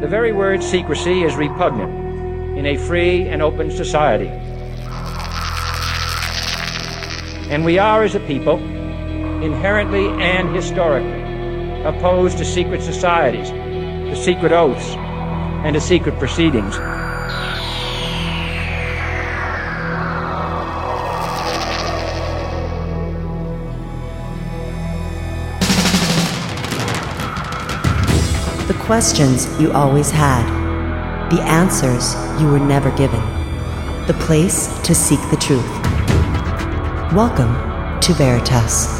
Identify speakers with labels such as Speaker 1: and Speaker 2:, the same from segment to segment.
Speaker 1: very word secrecy is repugnant in a free and open society. And we are, as a people, inherently and historically opposed to secret societies, to secret oaths, and to secret proceedings.
Speaker 2: The questions you always had. The answers you were never given. The place to seek the truth. Welcome to Veritas.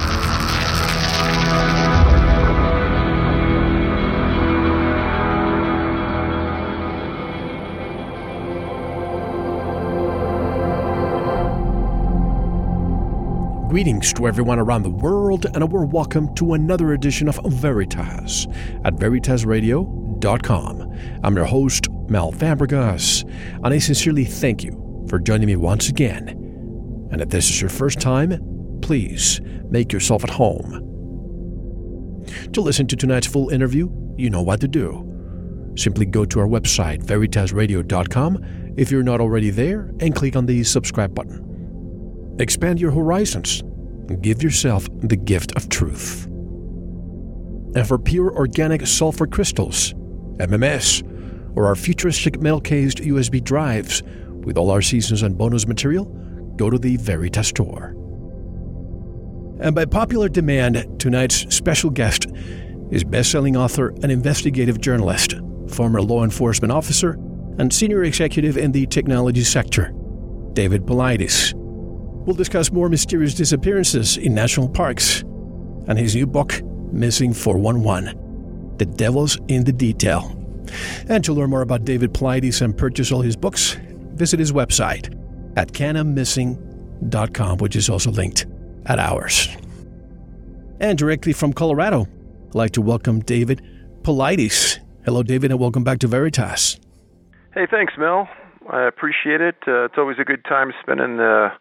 Speaker 3: Greetings to everyone around the world, and a warm welcome to another edition of Veritas at VeritasRadio.com. I'm your host, Mel Fabregas, and I sincerely thank you for joining me once again. And if this is your first time, please make yourself at home. To listen to tonight's full interview, you know what to do. Simply go to our website, VeritasRadio.com, if you're not already there, and click on the subscribe button. Expand your horizons and give yourself the gift of truth. And for pure organic sulfur crystals, MMS, or our futuristic metal-cased USB drives with all our seasons and bonus material, go to the Veritas store. And by popular demand, tonight's special guest is best-selling author and investigative journalist, former law enforcement officer, and senior executive in the technology sector, David Paulides. We'll discuss more mysterious disappearances in national parks and his new book, Missing 411, The Devil's in the Detail. And to learn more about David Paulides and purchase all his books, visit his website at canammissing.com, which is also linked at ours. And directly from Colorado, I'd like to welcome David Paulides. Hello, David, and welcome back to Veritas.
Speaker 4: Hey, thanks, Mel. I appreciate it. It's always a good time spending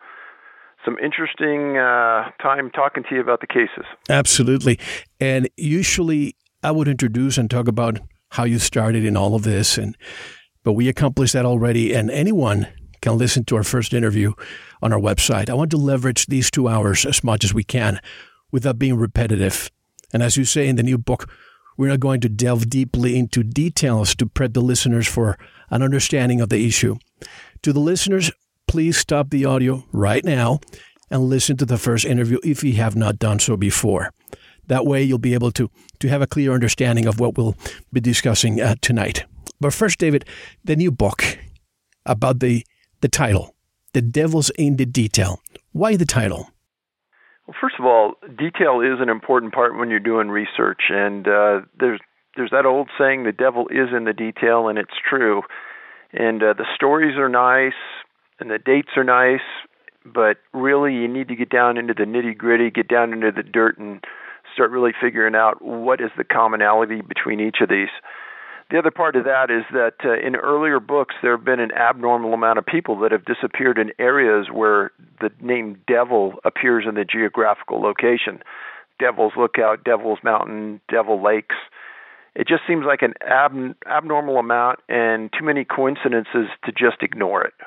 Speaker 4: some interesting time talking to you about the cases.
Speaker 3: Absolutely. And usually I would introduce and talk about how you started in all of this, but we accomplished that already, and anyone can listen to our first interview on our website. I want to leverage these 2 hours as much as we can without being repetitive. And as you say in the new book, we're not going to delve deeply into details to prep the listeners for an understanding of the issue. To the listeners, please stop the audio right now and listen to the first interview if you have not done so before. That way you'll be able to have a clear understanding of what we'll be discussing tonight. But first, David, the new book about the title, The Devil's in the Detail. Why the title?
Speaker 4: Well, first of all, detail is an important part when you're doing research. And there's that old saying, the devil is in the detail, and it's true. And the stories are nice, and the dates are nice, but really you need to get down into the nitty-gritty, get down into the dirt, and start really figuring out what is the commonality between each of these. The other part of that is that in earlier books there have been an abnormal amount of people that have disappeared in areas where the name Devil appears in the geographical location. Devil's Lookout, Devil's Mountain, Devil Lakes. It just seems like an abnormal amount and too many coincidences to just ignore it.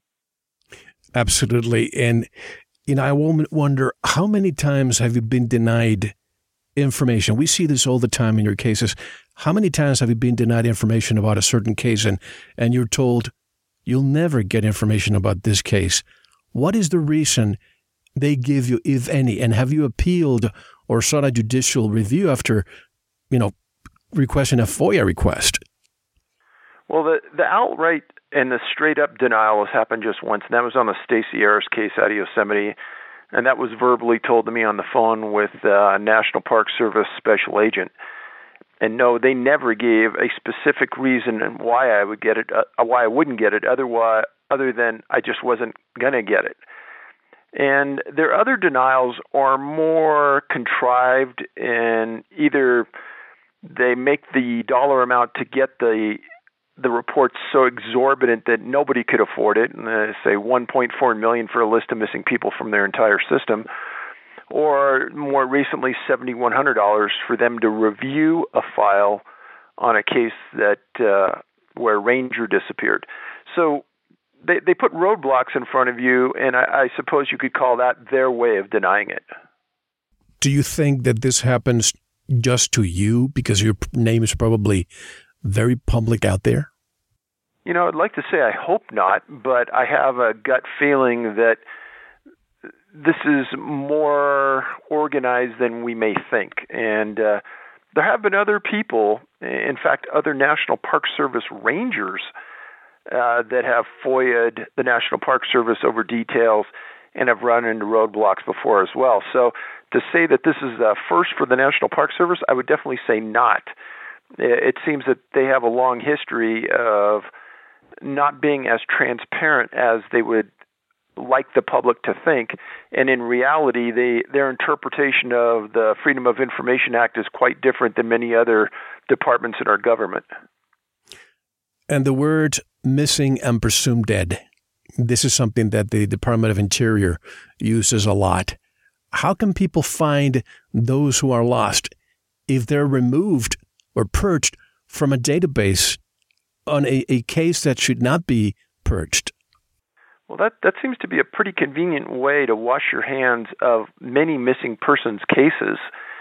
Speaker 3: Absolutely. And, I wonder, how many times have you been denied information? We see this all the time in your cases. How many times have you been denied information about a certain case and you're told you'll never get information about this case? What is the reason they give you, if any? And have you appealed or sought a judicial review after, requesting a FOIA request?
Speaker 4: Well, the outright and the straight-up denial has happened just once, and that was on the Stacey Harris case out of Yosemite, and that was verbally told to me on the phone with a National Park Service special agent. And no, they never gave a specific reason why I would get it, why I wouldn't get it, other than I just wasn't going to get it. And their other denials are more contrived, and either they make the dollar amount to get the report's so exorbitant that nobody could afford it, and say $1.4 million for a list of missing people from their entire system, or more recently $7,100 for them to review a file on a case that where a ranger disappeared. So they put roadblocks in front of you, and I suppose you could call that their way of denying it.
Speaker 3: Do you think that this happens just to you because your name is probably very public out there?
Speaker 4: You know, I'd like to say I hope not, but I have a gut feeling that this is more organized than we may think. And there have been other people, in fact, other National Park Service rangers that have FOIA'd the National Park Service over details and have run into roadblocks before as well. So to say that this is a first for the National Park Service, I would definitely say not. It seems that they have a long history of not being as transparent as they would like the public to think. And in reality, their interpretation of the Freedom of Information Act is quite different than many other departments in our government.
Speaker 3: And the word missing and presumed dead, this is something that the Department of Interior uses a lot. How can people find those who are lost if they're removed or purged from a database on a case that should not be purged?
Speaker 4: Well, that seems to be a pretty convenient way to wash your hands of many missing persons cases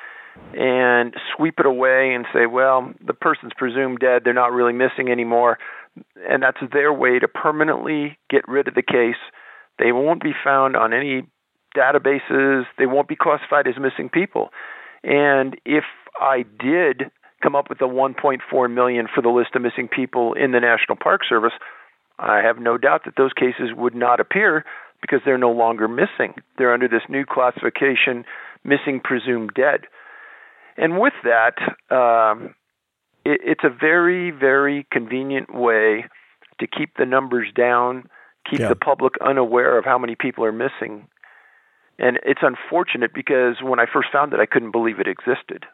Speaker 4: and sweep it away and say, well, the person's presumed dead, they're not really missing anymore, and that's their way to permanently get rid of the case. They won't be found on any databases. They won't be classified as missing people. And if I did come up with the 1.4 million for the list of missing people in the National Park Service, I have no doubt that those cases would not appear because they're no longer missing. They're under this new classification, missing presumed dead. And with that, it's a very, very convenient way to keep the numbers down, keep the public unaware of how many people are missing. And it's unfortunate because when I first found it, I couldn't believe it existed.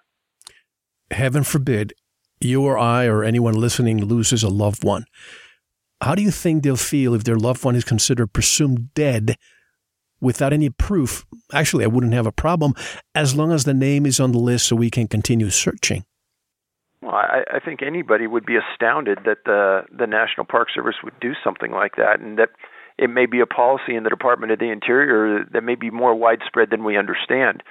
Speaker 3: Heaven forbid you or I or anyone listening loses a loved one. How do you think they'll feel if their loved one is considered presumed dead without any proof? Actually, I wouldn't have a problem as long as the name is on the list so we can continue searching.
Speaker 4: Well, I think anybody would be astounded that the National Park Service would do something like that, and that it may be a policy in the Department of the Interior that may be more widespread than we understand.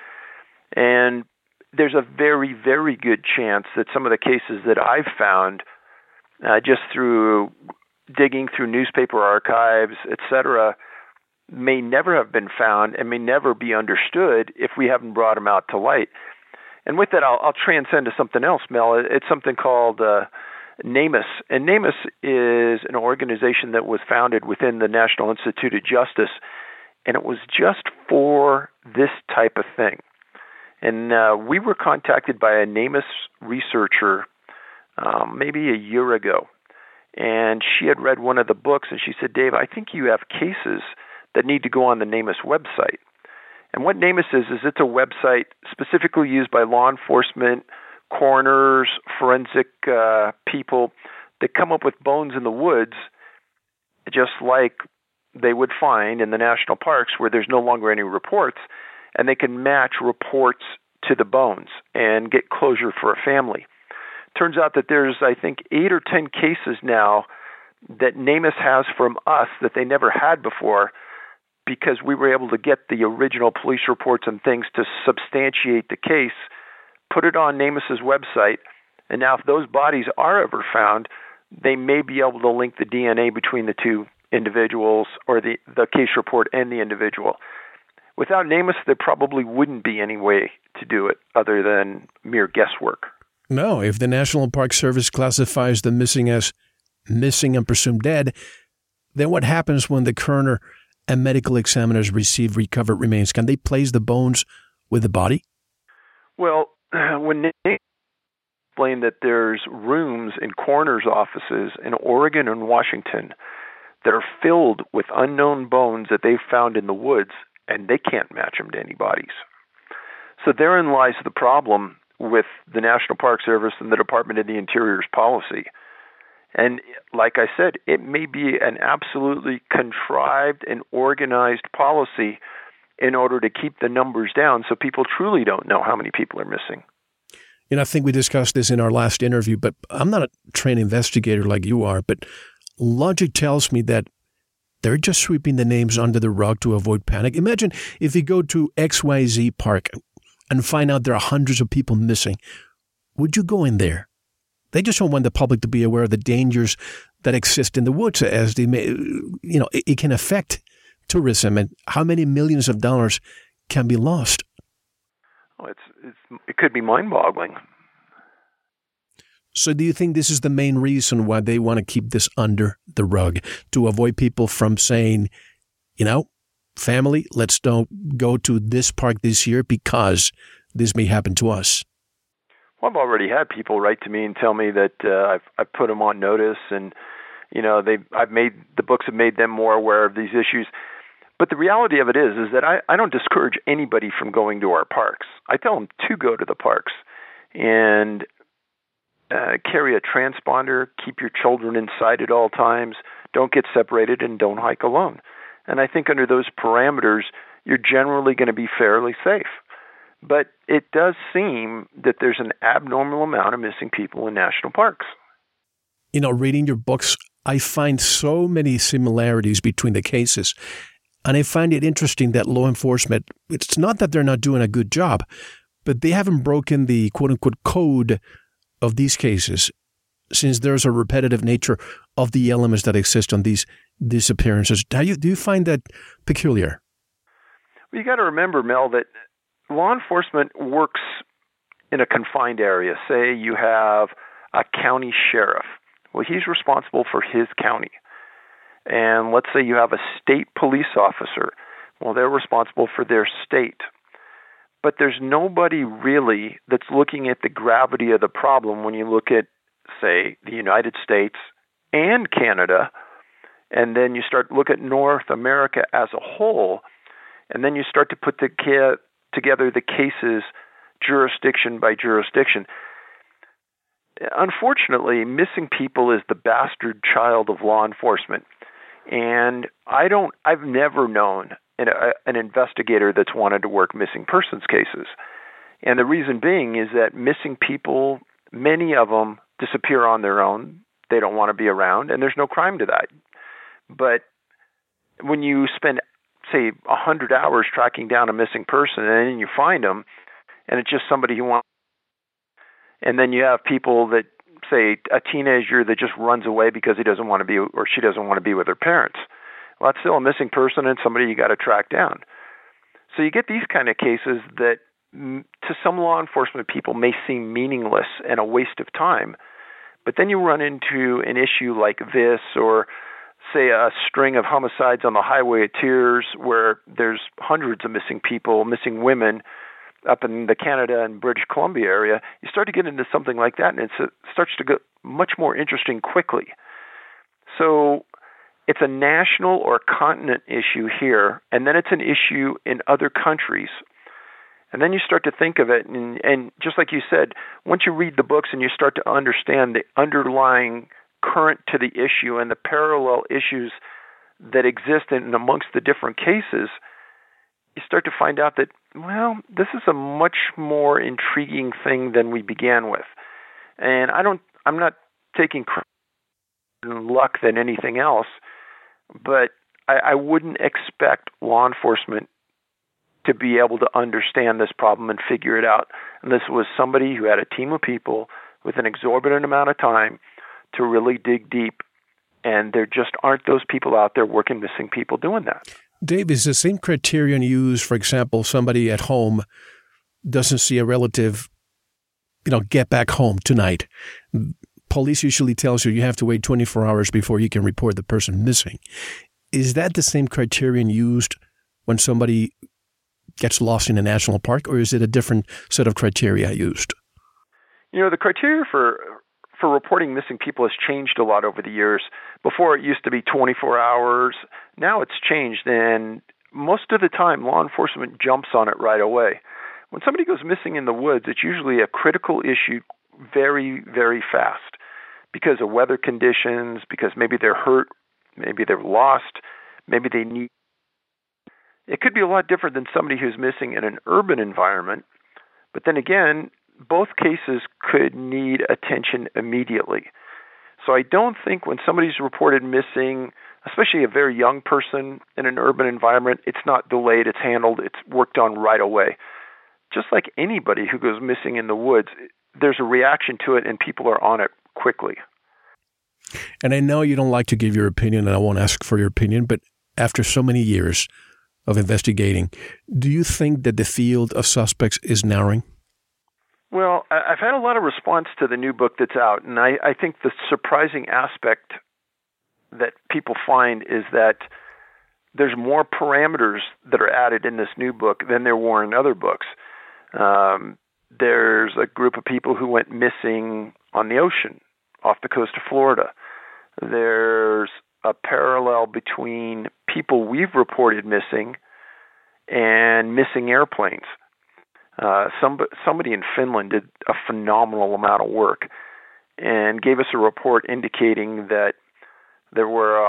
Speaker 4: And there's a very, very good chance that some of the cases that I've found just through digging through newspaper archives, etc., may never have been found and may never be understood if we haven't brought them out to light. And with that, I'll transcend to something else, Mel. It's something called NamUs. And NamUs is an organization that was founded within the National Institute of Justice, and it was just for this type of thing. And we were contacted by a NamUs researcher maybe a year ago. And she had read one of the books, and she said, Dave, I think you have cases that need to go on the NamUs website. And what NamUs is it's a website specifically used by law enforcement, coroners, forensic people that come up with bones in the woods, just like they would find in the national parks where there's no longer any reports, and they can match reports to the bones and get closure for a family. Turns out that there's, I think, 8 or 10 cases now that NamUs has from us that they never had before because we were able to get the original police reports and things to substantiate the case, put it on NamUs's website, and now if those bodies are ever found, they may be able to link the DNA between the two individuals or the case report and the individual. Without NamUs, there probably wouldn't be any way to do it other than mere guesswork.
Speaker 3: No, if the National Park Service classifies the missing as missing and presumed dead, then what happens when the coroner and medical examiners receive recovered remains? Can they place the bones with the body?
Speaker 4: Well, when they explain that there's rooms in coroner's offices in Oregon and Washington that are filled with unknown bones that they've found in the woods, and they can't match them to any bodies. So therein lies the problem with the National Park Service and the Department of the Interior's policy. And like I said, it may be an absolutely contrived and organized policy in order to keep the numbers down so people truly don't know how many people are missing.
Speaker 3: I think we discussed this in our last interview, but I'm not a trained investigator like you are, but logic tells me that they're just sweeping the names under the rug to avoid panic. Imagine if you go to XYZ Park and find out there are hundreds of people missing. Would you go in there? They just don't want the public to be aware of the dangers that exist in the woods, as they may, it can affect tourism and how many millions of dollars can be lost.
Speaker 4: Oh, it could be mind-boggling.
Speaker 3: So do you think this is the main reason why they want to keep this under the rug, to avoid people from saying, family, let's don't go to this park this year because this may happen to us?
Speaker 4: Well, I've already had people write to me and tell me that I've put them on notice, and the books have made them more aware of these issues. But the reality of it is that I don't discourage anybody from going to our parks. I tell them to go to the parks and carry a transponder, keep your children inside at all times, don't get separated, and don't hike alone. And I think under those parameters, you're generally going to be fairly safe. But it does seem that there's an abnormal amount of missing people in national parks.
Speaker 3: Reading your books, I find so many similarities between the cases. And I find it interesting that law enforcement, it's not that they're not doing a good job, but they haven't broken the quote-unquote code of these cases, since there's a repetitive nature of the elements that exist on these disappearances. Do you find that peculiar?
Speaker 4: Well, you got to remember, Mel, that law enforcement works in a confined area. Say you have a county sheriff. Well, he's responsible for his county. And let's say you have a state police officer. Well, they're responsible for their state. But there's nobody really that's looking at the gravity of the problem when you look at, say, the United States and Canada, and then you start to look at North America as a whole, and then you start to put together the cases jurisdiction by jurisdiction. Unfortunately, missing people is the bastard child of law enforcement. And I've never known an investigator that's wanted to work missing persons cases. And the reason being is that missing people, many of them disappear on their own. They don't want to be around, and there's no crime to that. But when you spend, say, 100 hours tracking down a missing person, and then you find them, and it's just somebody who wants, and then you have people that, say, a teenager that just runs away because he doesn't want to be, or she doesn't want to be with her parents. Well, that's still a missing person and somebody you got to track down. So you get these kind of cases that to some law enforcement people may seem meaningless and a waste of time. But then you run into an issue like this, or say a string of homicides on the Highway of Tears where there's hundreds of missing people, missing women up in the Canada and British Columbia area. You start to get into something like that, and it starts to get much more interesting quickly. So it's a national or continent issue here, and then it's an issue in other countries. And then you start to think of it, and just like you said, once you read the books and you start to understand the underlying current to the issue and the parallel issues that exist in amongst the different cases, you start to find out that, well, this is a much more intriguing thing than we began with. And I'm not taking luck than anything else, but I wouldn't expect law enforcement to be able to understand this problem and figure it out. And this was somebody who had a team of people with an exorbitant amount of time to really dig deep. And there just aren't those people out there working missing people doing that.
Speaker 3: Dave, is the same criterion used, for example, somebody at home doesn't see a relative, get back home tonight. Police usually tells you have to wait 24 hours before you can report the person missing. Is that the same criterion used when somebody gets lost in a national park, or is it a different set of criteria used?
Speaker 4: The criteria for reporting missing people has changed a lot over the years. Before it used to be 24 hours. Now it's changed, and most of the time law enforcement jumps on it right away. When somebody goes missing in the woods, it's usually a critical issue very, very fast because of weather conditions, because maybe they're hurt, maybe they're lost, maybe they need. It could be a lot different than somebody who's missing in an urban environment. But then again, both cases could need attention immediately. So I don't think when somebody's reported missing, especially a very young person in an urban environment, it's not delayed, it's handled, it's worked on right away. Just like anybody who goes missing in the woods, there's a reaction to it and people are on it quickly.
Speaker 3: And I know you don't like to give your opinion, and I won't ask for your opinion, but after so many years of investigating, do you think that the field of suspects is narrowing?
Speaker 4: Well, I've had a lot of response to the new book that's out, and I think the surprising aspect that people find is that there's more parameters that are added in this new book than there were in other books. There's a group of people who went missing on the ocean off the coast of Florida. There's a parallel between people we've reported missing and missing airplanes. Somebody in Finland did a phenomenal amount of work and gave us a report indicating that there were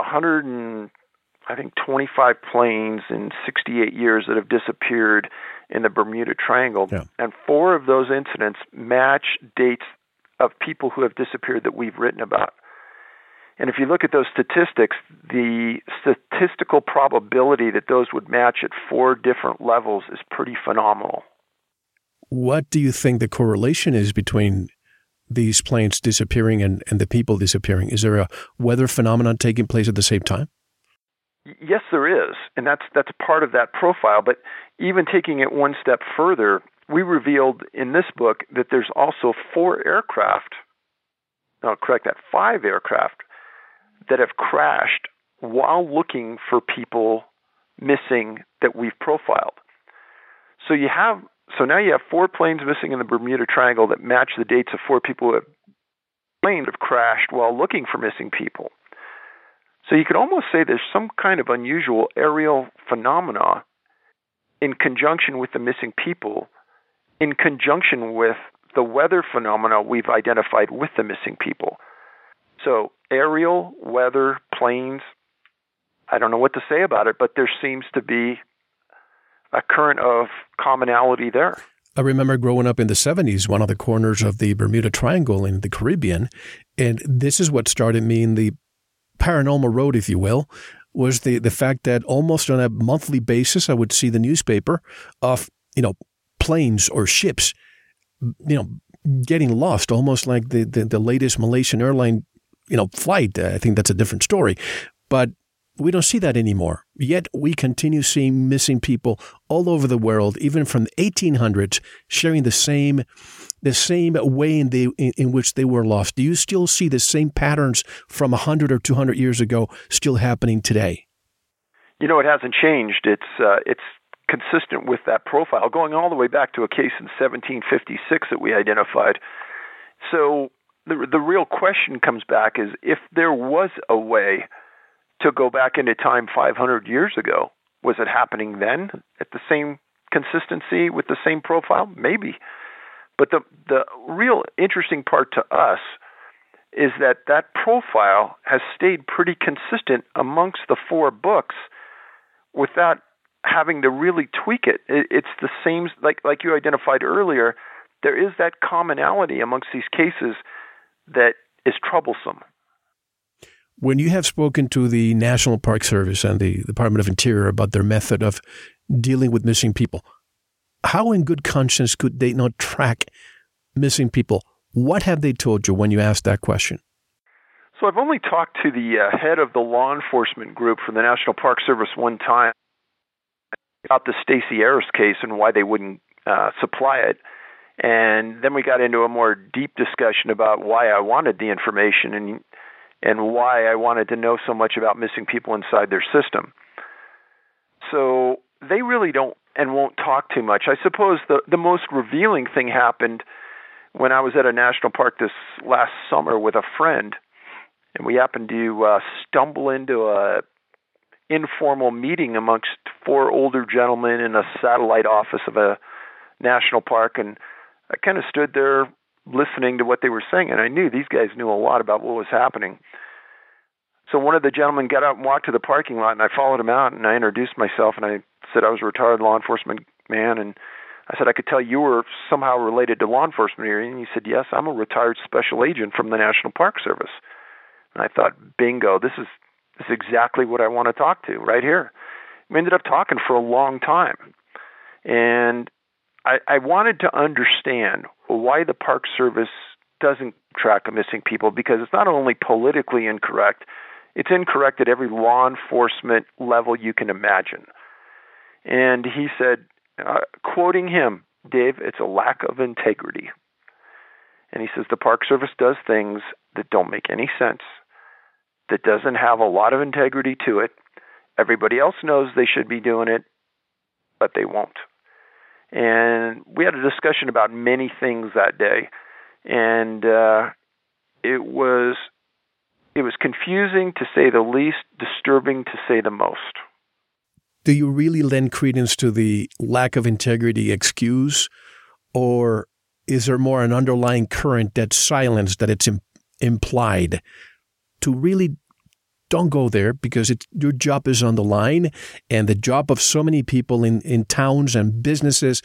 Speaker 4: 125 planes in 68 years that have disappeared in the Bermuda Triangle. Yeah. And 4 of those incidents match dates of people who have disappeared that we've written about. And if you look at those statistics, the statistical probability that those would match at 4 different levels is pretty phenomenal.
Speaker 3: What do you think the correlation is between these planes disappearing and the people disappearing? Is there a weather phenomenon taking place at the same time?
Speaker 4: Yes, there is, and that's part of that profile. But even taking it one step further, we revealed in this book that there's also 5 aircraft that have crashed while looking for people missing that we've profiled. So now you have 4 planes missing in the Bermuda Triangle that match the dates of 4 people who have crashed while looking for missing people. So you could almost say there's some kind of unusual aerial phenomena in conjunction with the missing people, in conjunction with the weather phenomena we've identified with the missing people. So aerial, weather, planes, I don't know what to say about it, but there seems to be a current of commonality there.
Speaker 3: I remember growing up in the 70s, one of the corners of the Bermuda Triangle in the Caribbean, and this is what started me in the paranormal road, if you will, was the fact that almost on a monthly basis, I would see the newspaper of, planes or ships, getting lost, almost like the latest Malaysian airline, flight. I think that's a different story, but we don't see that anymore. Yet we continue seeing missing people all over the world, even from the 1800s, sharing the same way in which they were lost. Do you still see the same patterns from 100 or 200 years ago still happening today?
Speaker 4: It hasn't changed. It's consistent with that profile, going all the way back to a case in 1756 that we identified. So the real question comes back is, if there was a way to go back into time 500 years ago, was it happening then at the same consistency with the same profile? Maybe. But the real interesting part to us is that profile has stayed pretty consistent amongst the 4 books without having to really tweak it. It's the same, like you identified earlier, there is that commonality amongst these cases that is troublesome.
Speaker 3: When you have spoken to the National Park Service and the Department of Interior about their method of dealing with missing people, how in good conscience could they not track missing people? What have they told you when you asked that question?
Speaker 4: So I've only talked to the head of the law enforcement group for the National Park Service one time about the Stacey Ayers case and why they wouldn't supply it. And then we got into a more deep discussion about why I wanted the information and why I wanted to know so much about missing people inside their system. So they really don't and won't talk too much. I suppose the most revealing thing happened when I was at a national park this last summer with a friend, and we happened to stumble into a informal meeting amongst 4 older gentlemen in a satellite office of a national park, and I kind of stood there listening to what they were saying, and I knew these guys knew a lot about what was happening. So one of the gentlemen got out and walked to the parking lot, and I followed him out, and I introduced myself, and I said I was a retired law enforcement man, and I said, I could tell you were somehow related to law enforcement here. And he said, yes, I'm a retired special agent from the National Park Service. And I thought, bingo, this is exactly what I want to talk to right here. We ended up talking for a long time. And I wanted to understand why the Park Service doesn't track missing people, because it's not only politically incorrect, it's incorrect at every law enforcement level you can imagine. And he said, quoting him, Dave, it's a lack of integrity. And he says the Park Service does things that don't make any sense, that doesn't have a lot of integrity to it. Everybody else knows they should be doing it, but they won't. And we had a discussion about many things that day, and it was confusing to say the least, disturbing to say the most.
Speaker 3: Do you really lend credence to the lack of integrity excuse, or is there more an underlying current that's silenced, that it's implied? To really don't go there, because your job is on the line, and the job of so many people in towns and businesses,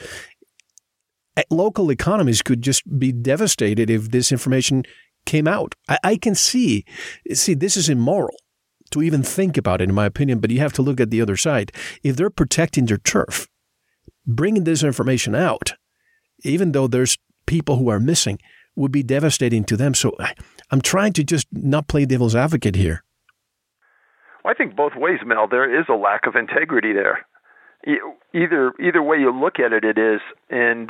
Speaker 3: local economies could just be devastated if this information came out. I can see, this is immoral to even think about it, in my opinion, but you have to look at the other side. If they're protecting their turf, bringing this information out, even though there's people who are missing, would be devastating to them. So I'm trying to just not play devil's advocate here.
Speaker 4: Well, I think both ways, Mel. There is a lack of integrity there. Either way you look at it, it is. And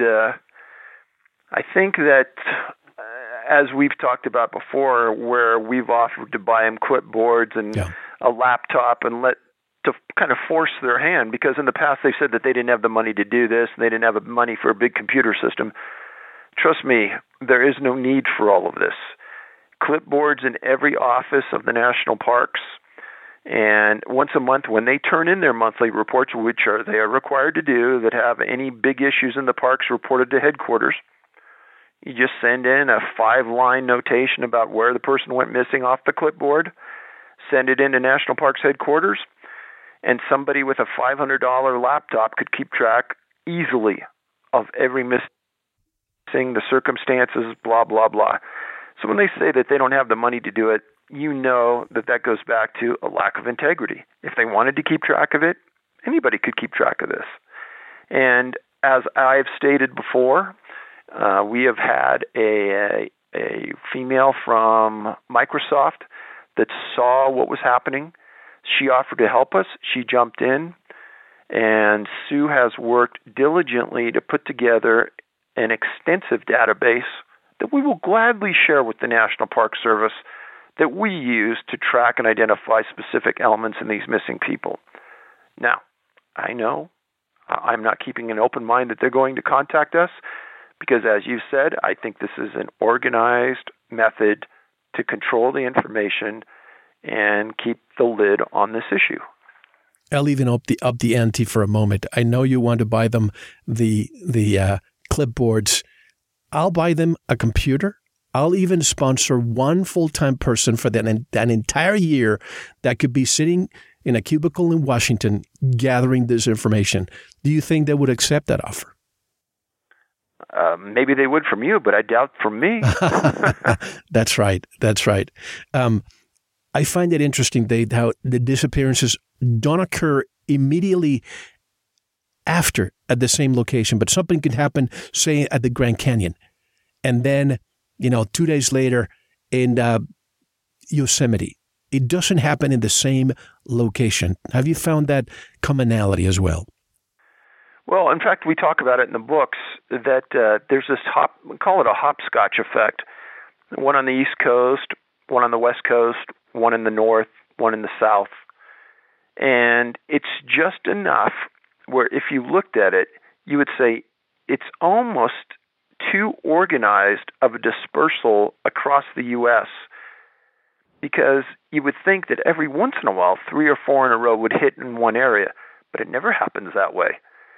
Speaker 4: I think that, as we've talked about before, where we've offered to buy them clipboards and a laptop and to kind of force their hand, because in the past they said that they didn't have the money to do this, and they didn't have the money for a big computer system. Trust me, there is no need for all of this. Clipboards in every office of the national parks, and once a month when they turn in their monthly reports, which they are required to do, that have any big issues in the parks reported to headquarters, you just send in a 5-line notation about where the person went missing off the clipboard, send it into National Parks headquarters, and somebody with a $500 laptop could keep track easily of every missing, the circumstances, blah, blah, blah. So when they say that they don't have the money to do it, you know that goes back to a lack of integrity. If they wanted to keep track of it, anybody could keep track of this. And as I've stated before, we have had a female from Microsoft that saw what was happening. She offered to help us. She jumped in, and Sue has worked diligently to put together an extensive database that we will gladly share with the National Park Service, that we use to track and identify specific elements in these missing people. Now, I know I'm not keeping an open mind that they're going to contact us, because as you said, I think this is an organized method to control the information and keep the lid on this issue.
Speaker 3: I'll even up the ante for a moment. I know you want to buy them the clipboards. I'll buy them a computer. I'll even sponsor one full-time person for that entire year that could be sitting in a cubicle in Washington gathering this information. Do you think they would accept that offer?
Speaker 4: Maybe they would from you, but I doubt from me.
Speaker 3: That's right. I find it interesting, Dave, how the disappearances don't occur immediately after at the same location, but something could happen, say, at the Grand Canyon, and then 2 days later in Yosemite. It doesn't happen in the same location. Have you found that commonality as well?
Speaker 4: Well, in fact, we talk about it in the books that there's this we call it a hopscotch effect. One on the East Coast, one on the West Coast, one in the North, one in the South. And it's just enough where if you looked at it, you would say it's almost too organized of a dispersal across the U.S., because you would think that every once in a while, 3 or 4 in a row would hit in one area, but it never happens that way.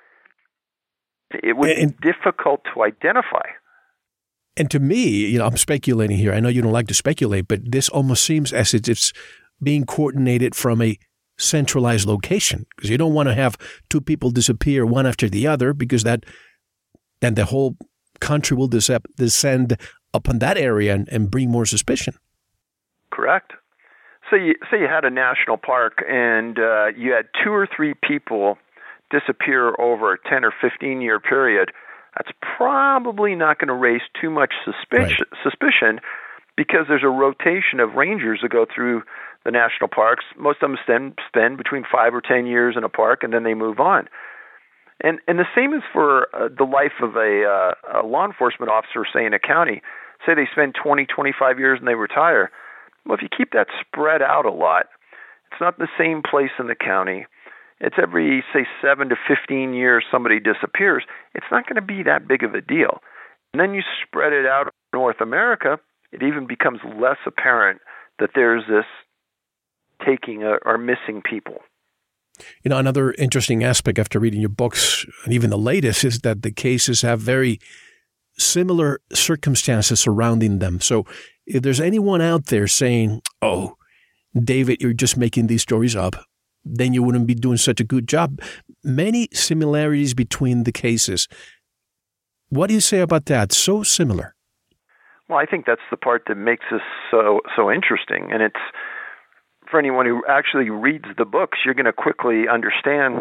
Speaker 4: It would be difficult to identify.
Speaker 3: And to me, I'm speculating here. I know you don't like to speculate, but this almost seems as if it's being coordinated from a centralized location, because you don't want to have 2 people disappear one after the other, because that then the whole country will descend upon that area and bring more suspicion.
Speaker 4: Correct. So you had a national park and you had 2 or 3 people disappear over a 10 or 15 year period. That's probably not going to raise too much suspicion because there's a rotation of rangers that go through the national parks. Most of them spend between 5 or 10 years in a park, and then they move on. And the same is for the life of a law enforcement officer, say, in a county. Say they spend 20, 25 years and they retire. Well, if you keep that spread out a lot, it's not the same place in the county. It's every, say, 7 to 15 years somebody disappears. It's not going to be that big of a deal. And then you spread it out North America, it even becomes less apparent that there's this taking or missing people.
Speaker 3: You know, another interesting aspect after reading your books, and even the latest, is that the cases have very similar circumstances surrounding them. So if there's anyone out there saying, oh, David, you're just making these stories up, then you wouldn't be doing such a good job. Many similarities between the cases. What do you say about that? So similar.
Speaker 4: Well, I think that's the part that makes this so interesting. And it's, for anyone who actually reads the books, you're going to quickly understand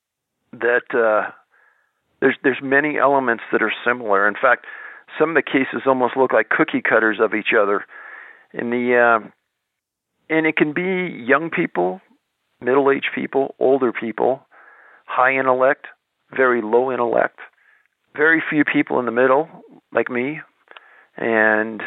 Speaker 4: that there's many elements that are similar. In fact, some of the cases almost look like cookie cutters of each other. And it can be young people, middle-aged people, older people, high intellect, very low intellect, very few people in the middle, like me, and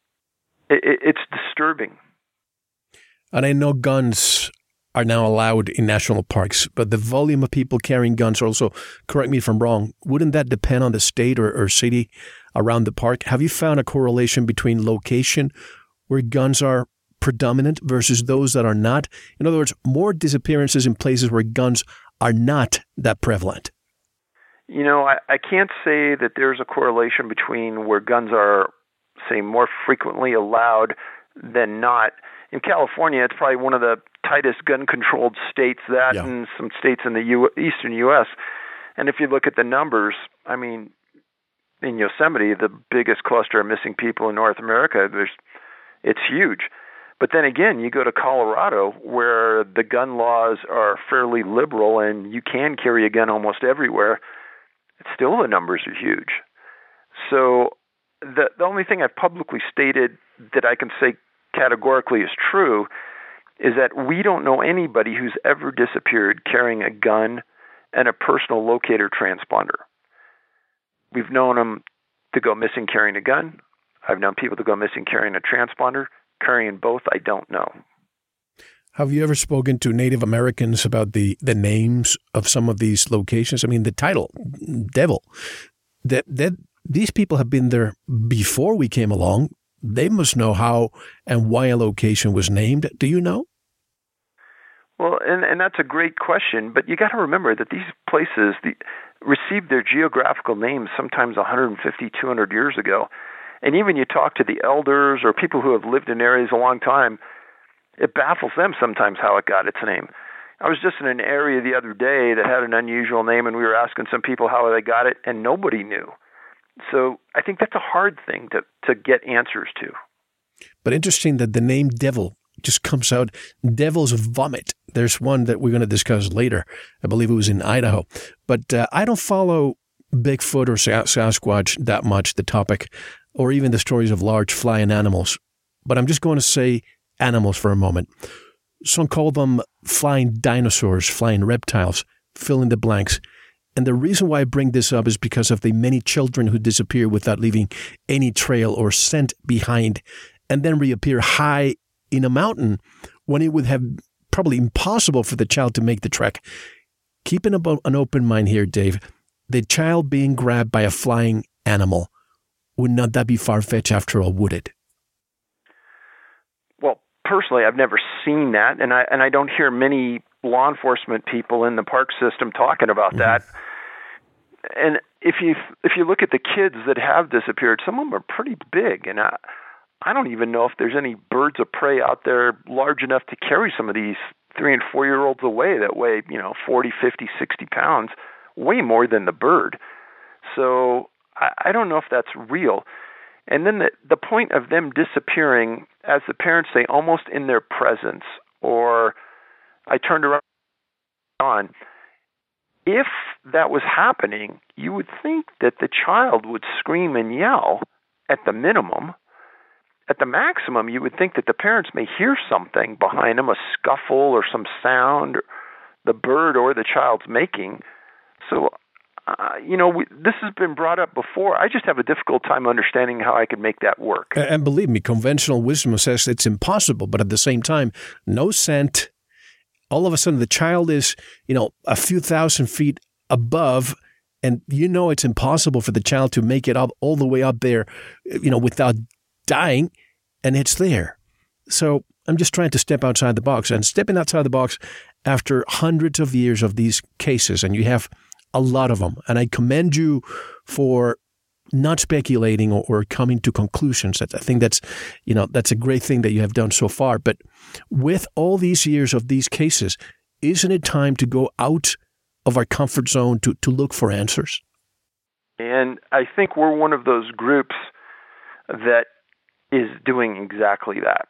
Speaker 4: it's disturbing.
Speaker 3: And I know guns are now allowed in national parks, but the volume of people carrying guns also, correct me if I'm wrong, wouldn't that depend on the state or city around the park? Have you found a correlation between location where guns are predominant versus those that are not? In other words, more disappearances in places where guns are not that prevalent.
Speaker 4: You know, I can't say that there's a correlation between where guns are, say, more frequently allowed than not. In California, it's probably one of the tightest gun-controlled states, and some states in the eastern U.S. And if you look at the numbers, I mean, in Yosemite, the biggest cluster of missing people in North America, it's huge. But then again, you go to Colorado, where the gun laws are fairly liberal and you can carry a gun almost everywhere. Still, the numbers are huge. So the only thing I've publicly stated that I can say categorically is true is that we don't know anybody who's ever disappeared carrying a gun and a personal locator transponder. We've known them to go missing carrying a gun. I've known people to go missing carrying a transponder. Carrying both, I don't know.
Speaker 3: Have you ever spoken to Native Americans about the names of some of these locations? I mean, the title, Devil, that these people have been there before we came along. They must know how and why a location was named. Do you know?
Speaker 4: Well, and that's a great question, but you got to remember that these places received their geographical names sometimes 150, 200 years ago. And even you talk to the elders or people who have lived in areas a long time, it baffles them sometimes how it got its name. I was just in an area the other day that had an unusual name, and we were asking some people how they got it, and nobody knew. So I think that's a hard thing to get answers to.
Speaker 3: But interesting that the name Devil just comes out, Devil's Vomit. There's one that we're going to discuss later. I believe it was in Idaho. But I don't follow Bigfoot or Sasquatch that much, the topic, or even the stories of large flying animals. But I'm just going to say animals for a moment. Some call them flying dinosaurs, flying reptiles, fill in the blanks. And the reason why I bring this up is because of the many children who disappear without leaving any trail or scent behind and then reappear high in a mountain when it would have probably impossible for the child to make the trek. Keeping an open mind here, Dave, the child being grabbed by a flying animal, would not that be far-fetched after all, would it?
Speaker 4: Well, personally, I've never seen that, and I don't hear many law enforcement people in the park system talking about that. And if you look at the kids that have disappeared, some of them are pretty big, and I don't even know if there's any birds of prey out there large enough to carry some of these 3- and 4-year-olds away that weigh 40, 50, 60 pounds, way more than the bird. So I don't know if that's real. And then the point of them disappearing, as the parents say, almost in their presence, or I turned around on. If that was happening, you would think that the child would scream and yell at the minimum. At the maximum, you would think that the parents may hear something behind them, a scuffle or some sound the bird or the child's making. So, this has been brought up before. I just have a difficult time understanding how I could make that work.
Speaker 3: And believe me, conventional wisdom says it's impossible, but at the same time, no scent. All of a sudden, the child is, a few thousand feet above, and it's impossible for the child to make it up all the way up there, without dying, and it's there. So I'm just trying to step outside the box, and stepping outside the box after hundreds of years of these cases, and you have a lot of them. And I commend you for not speculating or coming to conclusions. I think that's a great thing that you have done so far. But with all these years of these cases, isn't it time to go out of our comfort zone to look for answers?
Speaker 4: And I think we're one of those groups that is doing exactly that.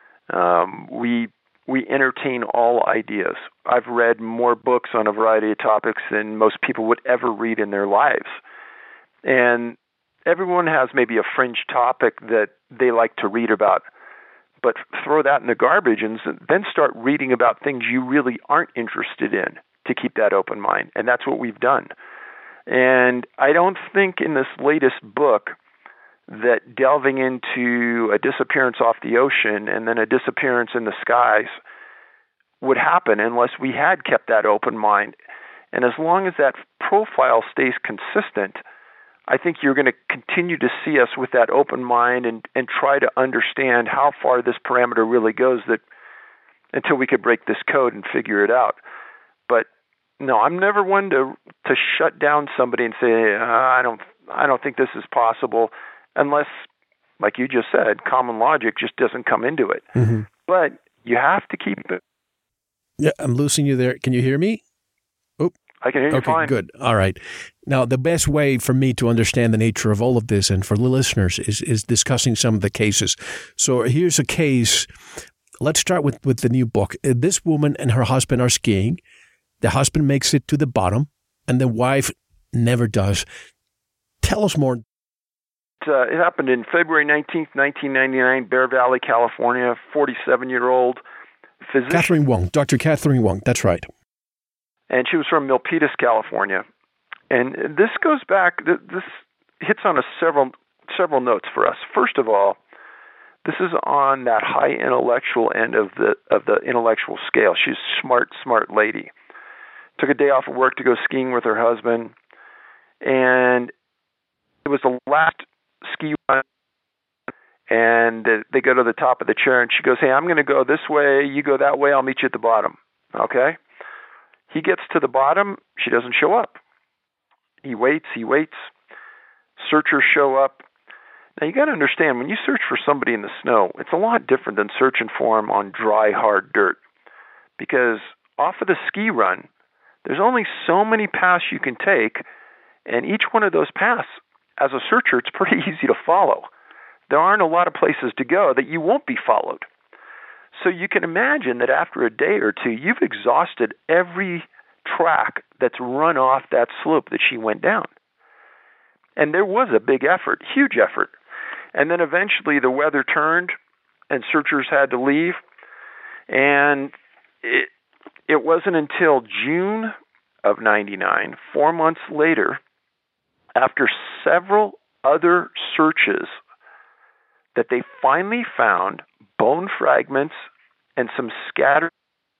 Speaker 4: We entertain all ideas. I've read more books on a variety of topics than most people would ever read in their lives. And everyone has maybe a fringe topic that they like to read about, but throw that in the garbage and then start reading about things you really aren't interested in to keep that open mind. And that's what we've done. And I don't think in this latest book that delving into a disappearance off the ocean and then a disappearance in the skies would happen unless we had kept that open mind. And as long as that profile stays consistent, I think you're going to continue to see us with that open mind and try to understand how far this parameter really goes, that until we could break this code and figure it out. But no, I'm never one to shut down somebody and say, I don't think this is possible, unless, like you just said, common logic just doesn't come into it. Mm-hmm. But you have to keep it.
Speaker 3: Yeah, I'm losing you there. Can you hear me? Oh,
Speaker 4: I can hear you fine.
Speaker 3: Good. All right. Now, the best way for me to understand the nature of all of this and for the listeners is discussing some of the cases. So here's a case. Let's start with the new book. This woman and her husband are skiing. The husband makes it to the bottom, and the wife never does. Tell us more.
Speaker 4: It happened in February 19th, 1999, Bear Valley, California, 47-year-old physician.
Speaker 3: Catherine Wong, Dr. Catherine Wong, that's right.
Speaker 4: And she was from Milpitas, California. And this goes back, this hits on several notes for us. First of all, this is on that high intellectual end of the intellectual scale. She's a smart lady. Took a day off of work to go skiing with her husband, and it was the last ski run, and they go to the top of the chair, and she goes, "Hey, I'm going to go this way, you go that way, I'll meet you at the bottom." Okay? He gets to the bottom, she doesn't show up. He waits. Searchers show up. Now, you got to understand, when you search for somebody in the snow, it's a lot different than searching for them on dry, hard dirt, because off of the ski run, there's only so many paths you can take, and each one of those paths, as a searcher, it's pretty easy to follow. There aren't a lot of places to go that you won't be followed. So you can imagine that after a day or two, you've exhausted every track that's run off that slope that she went down. And there was a big effort, huge effort. And then eventually the weather turned and searchers had to leave. And it wasn't until June of 99, 4 months later, after several other searches, that they finally found bone fragments and some scattered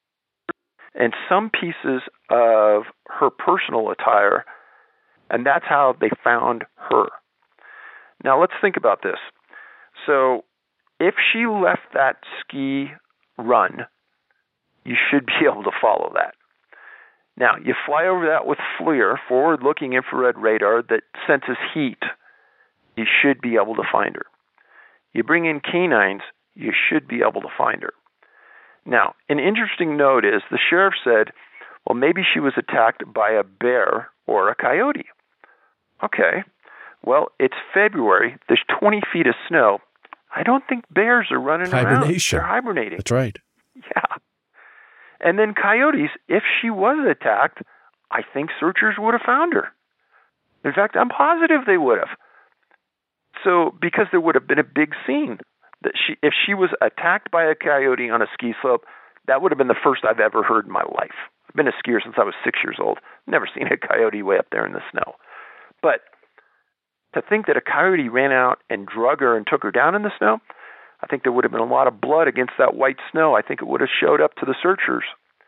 Speaker 4: and some pieces of her personal attire, and that's how they found her. Now let's think about this. So if she left that ski run, you should be able to follow that. Now, you fly over that with FLIR, forward-looking infrared radar that senses heat. You should be able to find her. You bring in canines, you should be able to find her. Now, an interesting note is the sheriff said, well, maybe she was attacked by a bear or a coyote. Okay, Well, it's February. There's 20 feet of snow. I don't think bears are running around.
Speaker 3: Hibernation.
Speaker 4: They're hibernating.
Speaker 3: That's right.
Speaker 4: Yeah. And then coyotes, if she was attacked, I think searchers would have found her. In fact, I'm positive they would have. So, because there would have been a big scene. That if she was attacked by a coyote on a ski slope, that would have been the first I've ever heard in my life. I've been a skier since I was 6 years old. Never seen a coyote way up there in the snow. But to think that a coyote ran out and drug her and took her down in the snow, I think there would have been a lot of blood against that white snow. I think it would have showed up to the searchers.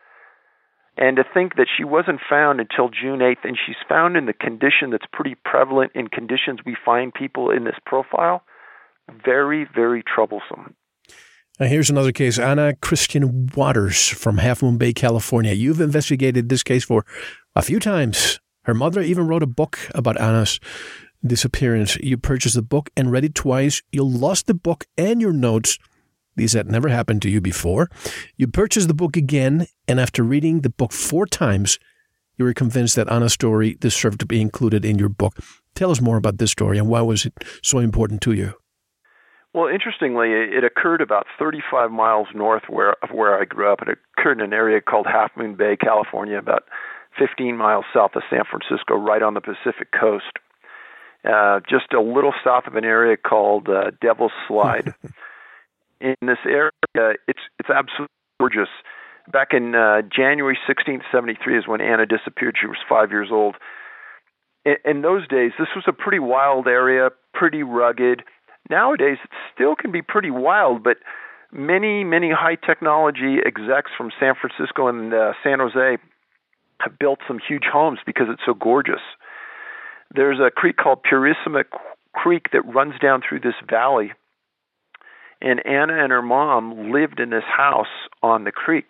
Speaker 4: And to think that she wasn't found until June 8th, and she's found in the condition that's pretty prevalent in conditions we find people in this profile, very, very troublesome.
Speaker 3: Now here's another case. Anna Christian Waters from Half Moon Bay, California. You've investigated this case for a few times. Her mother even wrote a book about Anna's disappearance. You purchased the book and read it twice. You lost the book and your notes. These had never happened to you before. You purchased the book again, and after reading the book 4 times, you were convinced that Anna's story deserved to be included in your book. Tell us more about this story, and why was it so important to you?
Speaker 4: Well, interestingly, it occurred about 35 miles north of where I grew up. It occurred in an area called Half Moon Bay, California, about 15 miles south of San Francisco, right on the Pacific coast. Just a little south of an area called Devil's Slide. In this area, it's absolutely gorgeous. Back in January 1673 is when Anna disappeared. She was 5 years old. In those days, this was a pretty wild area, pretty rugged. Nowadays, it still can be pretty wild, but many, many high-technology execs from San Francisco and San Jose have built some huge homes because it's so gorgeous. There's a creek called Purissima Creek that runs down through this valley, and Anna and her mom lived in this house on the creek.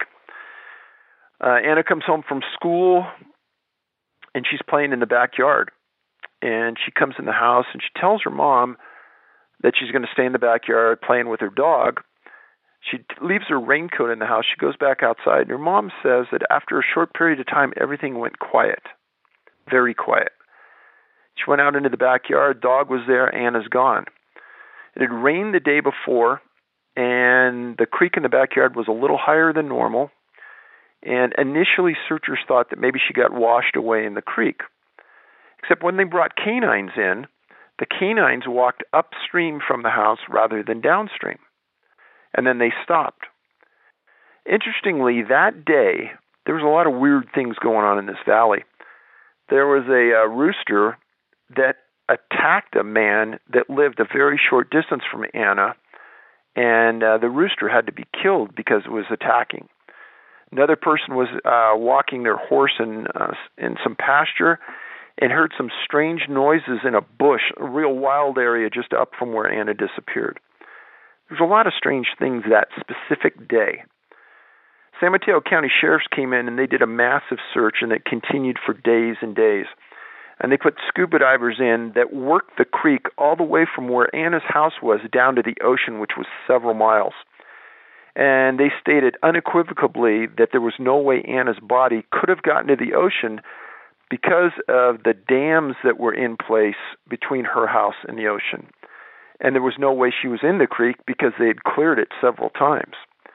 Speaker 4: Anna comes home from school, and she's playing in the backyard. And she comes in the house, and she tells her mom that she's going to stay in the backyard playing with her dog. She leaves her raincoat in the house. She goes back outside, and her mom says that after a short period of time, everything went quiet, very quiet. She went out into the backyard. Dog was there. Anna's gone. It had rained the day before, and the creek in the backyard was a little higher than normal. And initially, searchers thought that maybe she got washed away in the creek. Except when they brought canines in, the canines walked upstream from the house rather than downstream. And then they stopped. Interestingly, that day, there was a lot of weird things going on in this valley. There was a rooster that attacked a man that lived a very short distance from Anna, and the rooster had to be killed because it was attacking. Another person was walking their horse in some pasture and heard some strange noises in a bush, a real wild area just up from where Anna disappeared. There's a lot of strange things that specific day. San Mateo County Sheriffs came in and they did a massive search, and it continued for days and days. And they put scuba divers in that worked the creek all the way from where Anna's house was down to the ocean, which was several miles. And they stated unequivocally that there was no way Anna's body could have gotten to the ocean because of the dams that were in place between her house and the ocean. And there was no way she was in the creek because they had cleared it several times.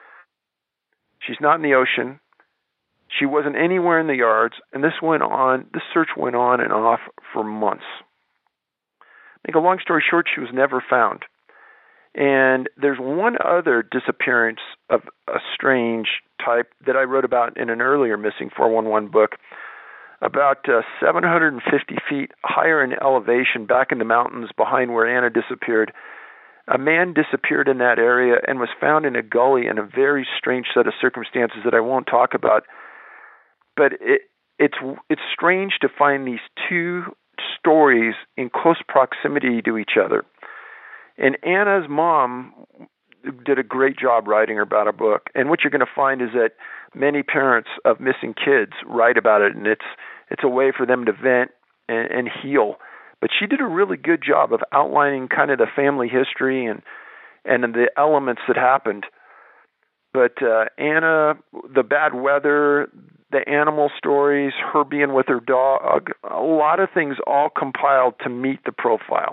Speaker 4: She's not in the ocean. She wasn't anywhere in the yards, and this search went on and off for months. Make a long story short, she was never found. And there's one other disappearance of a strange type that I wrote about in an earlier Missing 411 book. About 750 feet higher in elevation, back in the mountains behind where Anna disappeared, a man disappeared in that area and was found in a gully in a very strange set of circumstances that I won't talk about. But it's strange to find these two stories in close proximity to each other. And Anna's mom did a great job writing about a book. And what you're going to find is that many parents of missing kids write about it, and it's a way for them to vent and heal. But she did a really good job of outlining kind of the family history and the elements that happened. But Anna, the bad weather, the animal stories, her being with her dog, a lot of things all compiled to meet the profile.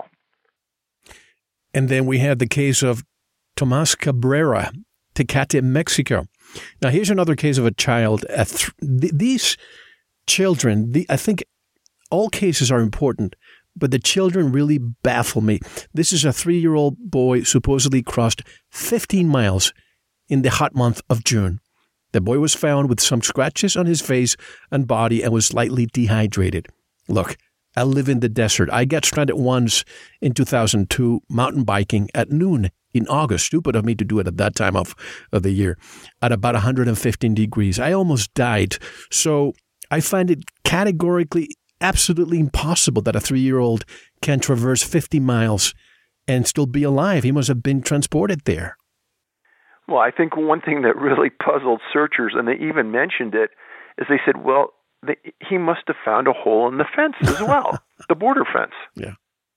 Speaker 3: And then we had the case of Tomas Cabrera, Tecate, Mexico. Now, here's another case of a child. These children, I think all cases are important, but the children really baffle me. This is a 3-year-old boy supposedly crossed 15 miles in the hot month of June. The boy was found with some scratches on his face and body and was slightly dehydrated. Look, I live in the desert. I got stranded once in 2002 mountain biking at noon in August. Stupid of me to do it at that time of the year at about 115 degrees. I almost died. So I find it categorically absolutely impossible that a 3-year-old can traverse 50 miles and still be alive. He must have been transported there.
Speaker 4: Well, I think one thing that really puzzled searchers, and they even mentioned it, is they said, well, he must have found a hole in the fence as well, the border fence.
Speaker 3: Yeah.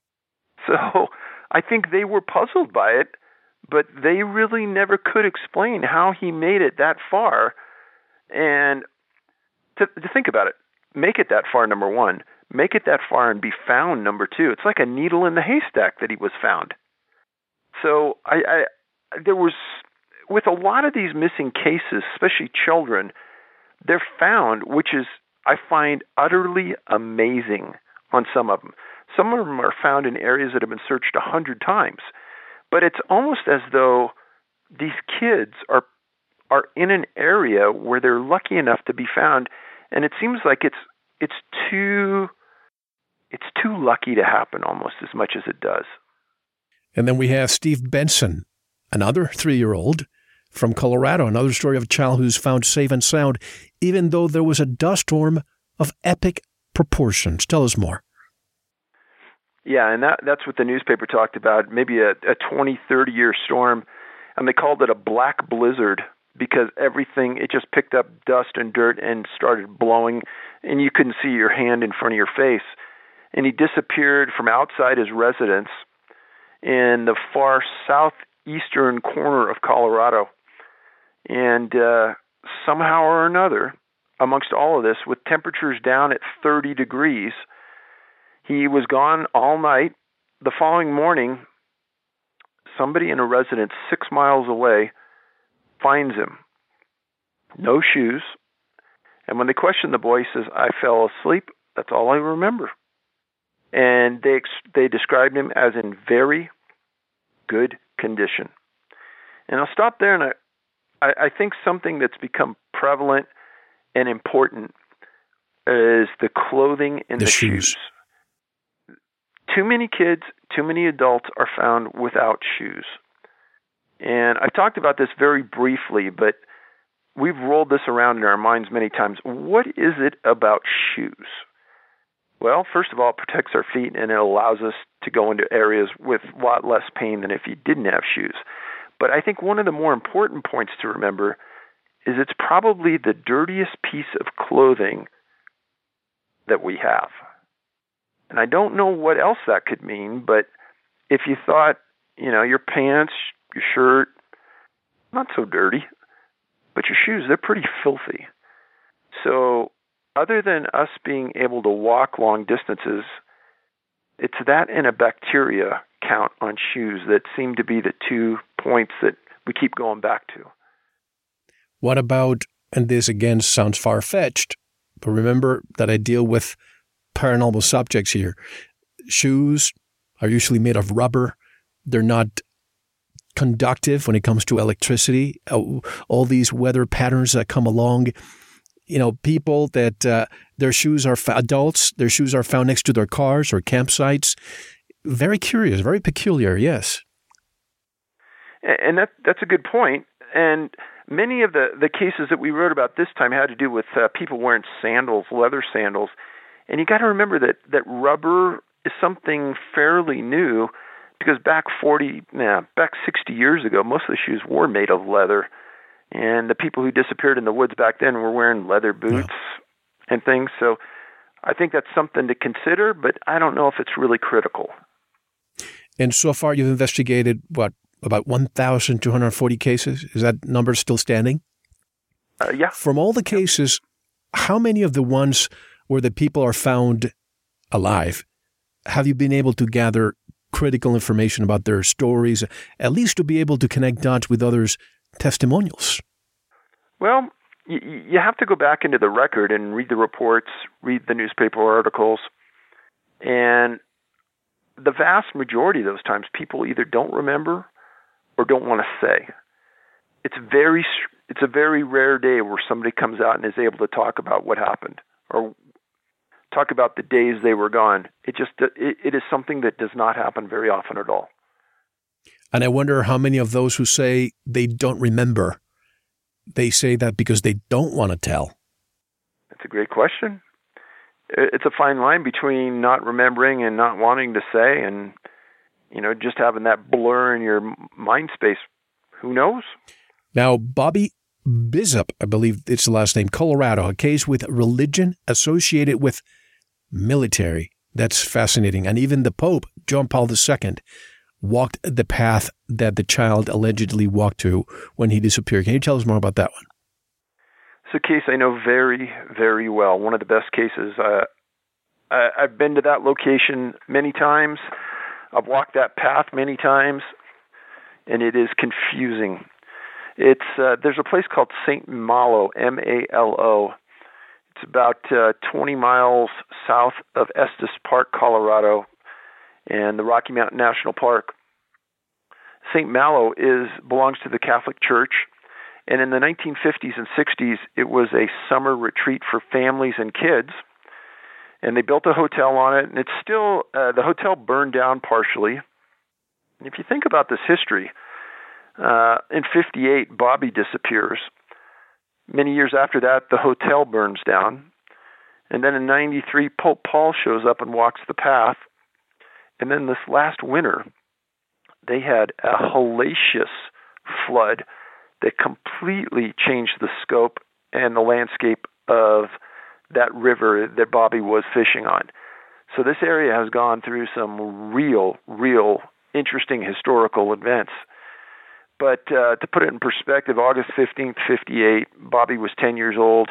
Speaker 4: So I think they were puzzled by it, but they really never could explain how he made it that far. And to think about it, make it that far, number one. Make it that far and be found, number two. It's like a needle in the haystack that he was found. So there was, with a lot of these missing cases, especially children, they're found, which is, I find, utterly amazing on some of them. Some of them are found in areas that have been searched 100 times. But it's almost as though these kids are in an area where they're lucky enough to be found, and it seems like it's too lucky to happen almost as much as it does.
Speaker 3: And then we have Steve Benson, another 3-year-old from Colorado, another story of a child who's found safe and sound, even though there was a dust storm of epic proportions. Tell us more.
Speaker 4: Yeah, and that's what the newspaper talked about, maybe a 20, 30-year storm, and they called it a black blizzard because everything, it just picked up dust and dirt and started blowing, and you couldn't see your hand in front of your face. And he disappeared from outside his residence in the far southeastern corner of Colorado. And somehow or another, amongst all of this, with temperatures down at 30 degrees, he was gone all night. The following morning, somebody in a residence 6 miles away finds him. No shoes. And when they question the boy, he says, I fell asleep. That's all I remember. And they described him as in very good condition. And I'll stop there, and I think something that's become prevalent and important is the clothing and the shoes. Too many kids, too many adults are found without shoes. And I've talked about this very briefly, but we've rolled this around in our minds many times. What is it about shoes? Well, first of all, it protects our feet, and it allows us to go into areas with a lot less pain than if you didn't have shoes. But I think one of the more important points to remember is it's probably the dirtiest piece of clothing that we have. And I don't know what else that could mean, but if you thought, your pants, your shirt, not so dirty, but your shoes, they're pretty filthy. So other than us being able to walk long distances, it's that and a bacteria count on shoes that seem to be the 2 points that we keep going back to.
Speaker 3: What about, and this again sounds far-fetched, but remember that I deal with paranormal subjects here. Shoes are usually made of rubber. They're not conductive when it comes to electricity. All these weather patterns that come along. People that their shoes are adults, their shoes are found next to their cars or campsites. Very curious, very peculiar, yes.
Speaker 4: And that's a good point. And many of the cases that we wrote about this time had to do with people wearing sandals, leather sandals. And you got to remember that rubber is something fairly new, because back 60 years ago, most of the shoes were made of leather. And the people who disappeared in the woods back then were wearing leather boots and things. So I think that's something to consider, but I don't know if it's really critical.
Speaker 3: And so far you've investigated, about 1,240 cases? Is that number still standing?
Speaker 4: Yeah.
Speaker 3: From all the cases, how many of the ones where the people are found alive have you been able to gather critical information about their stories, at least to be able to connect dots with others' testimonials?
Speaker 4: Well, you have to go back into the record and read the reports, read the newspaper articles, and the vast majority of those times people either don't remember or don't want to say. It's a very rare day where somebody comes out and is able to talk about what happened or talk about the days they were gone. It is something that does not happen very often at all.
Speaker 3: And I wonder how many of those who say they don't remember, they say that because they don't want to tell.
Speaker 4: That's a great question. It's a fine line between not remembering and not wanting to say, and just having that blur in your mind space. Who knows?
Speaker 3: Now, Bobby Bizup, I believe it's the last name, Colorado, a case with religion associated with military. That's fascinating. And even the Pope, John Paul II, walked the path that the child allegedly walked to when he disappeared. Can you tell us more about that one?
Speaker 4: It's a case I know very, very well. One of the best cases. I've been to that location many times. I've walked that path many times, and it is confusing. There's a place called St. Malo, M-A-L-O. It's about 20 miles south of Estes Park, Colorado, and the Rocky Mountain National Park. St. Malo belongs to the Catholic Church, and in the 1950s and 60s, it was a summer retreat for families and kids, and they built a hotel on it, and it's still, the hotel burned down partially. And if you think about this history, in 58, Bobby disappears. Many years after that, the hotel burns down. And then in 93, Pope Paul shows up and walks the path. And then this last winter, they had a hellacious flood that completely changed the scope and the landscape of that river that Bobby was fishing on. So this area has gone through some real interesting historical events. But to put it in perspective, August 15th, 58, Bobby was 10 years old,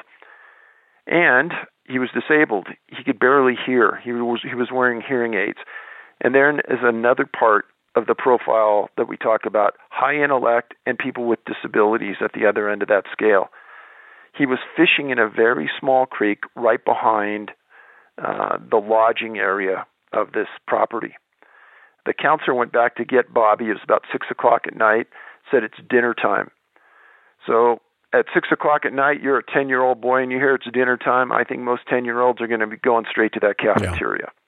Speaker 4: and he was disabled. He could barely hear. He was wearing hearing aids. And there is another part of the profile that we talk about, high intellect and people with disabilities at the other end of that scale. He was fishing in a very small creek right behind the lodging area of this property. The counselor went back to get Bobby. It was about 6 o'clock at night, said it's dinner time. So at 6 o'clock at night, you're a 10-year-old boy and you hear it's dinner time. I think most 10-year-olds are going to be going straight to that cafeteria. Yeah.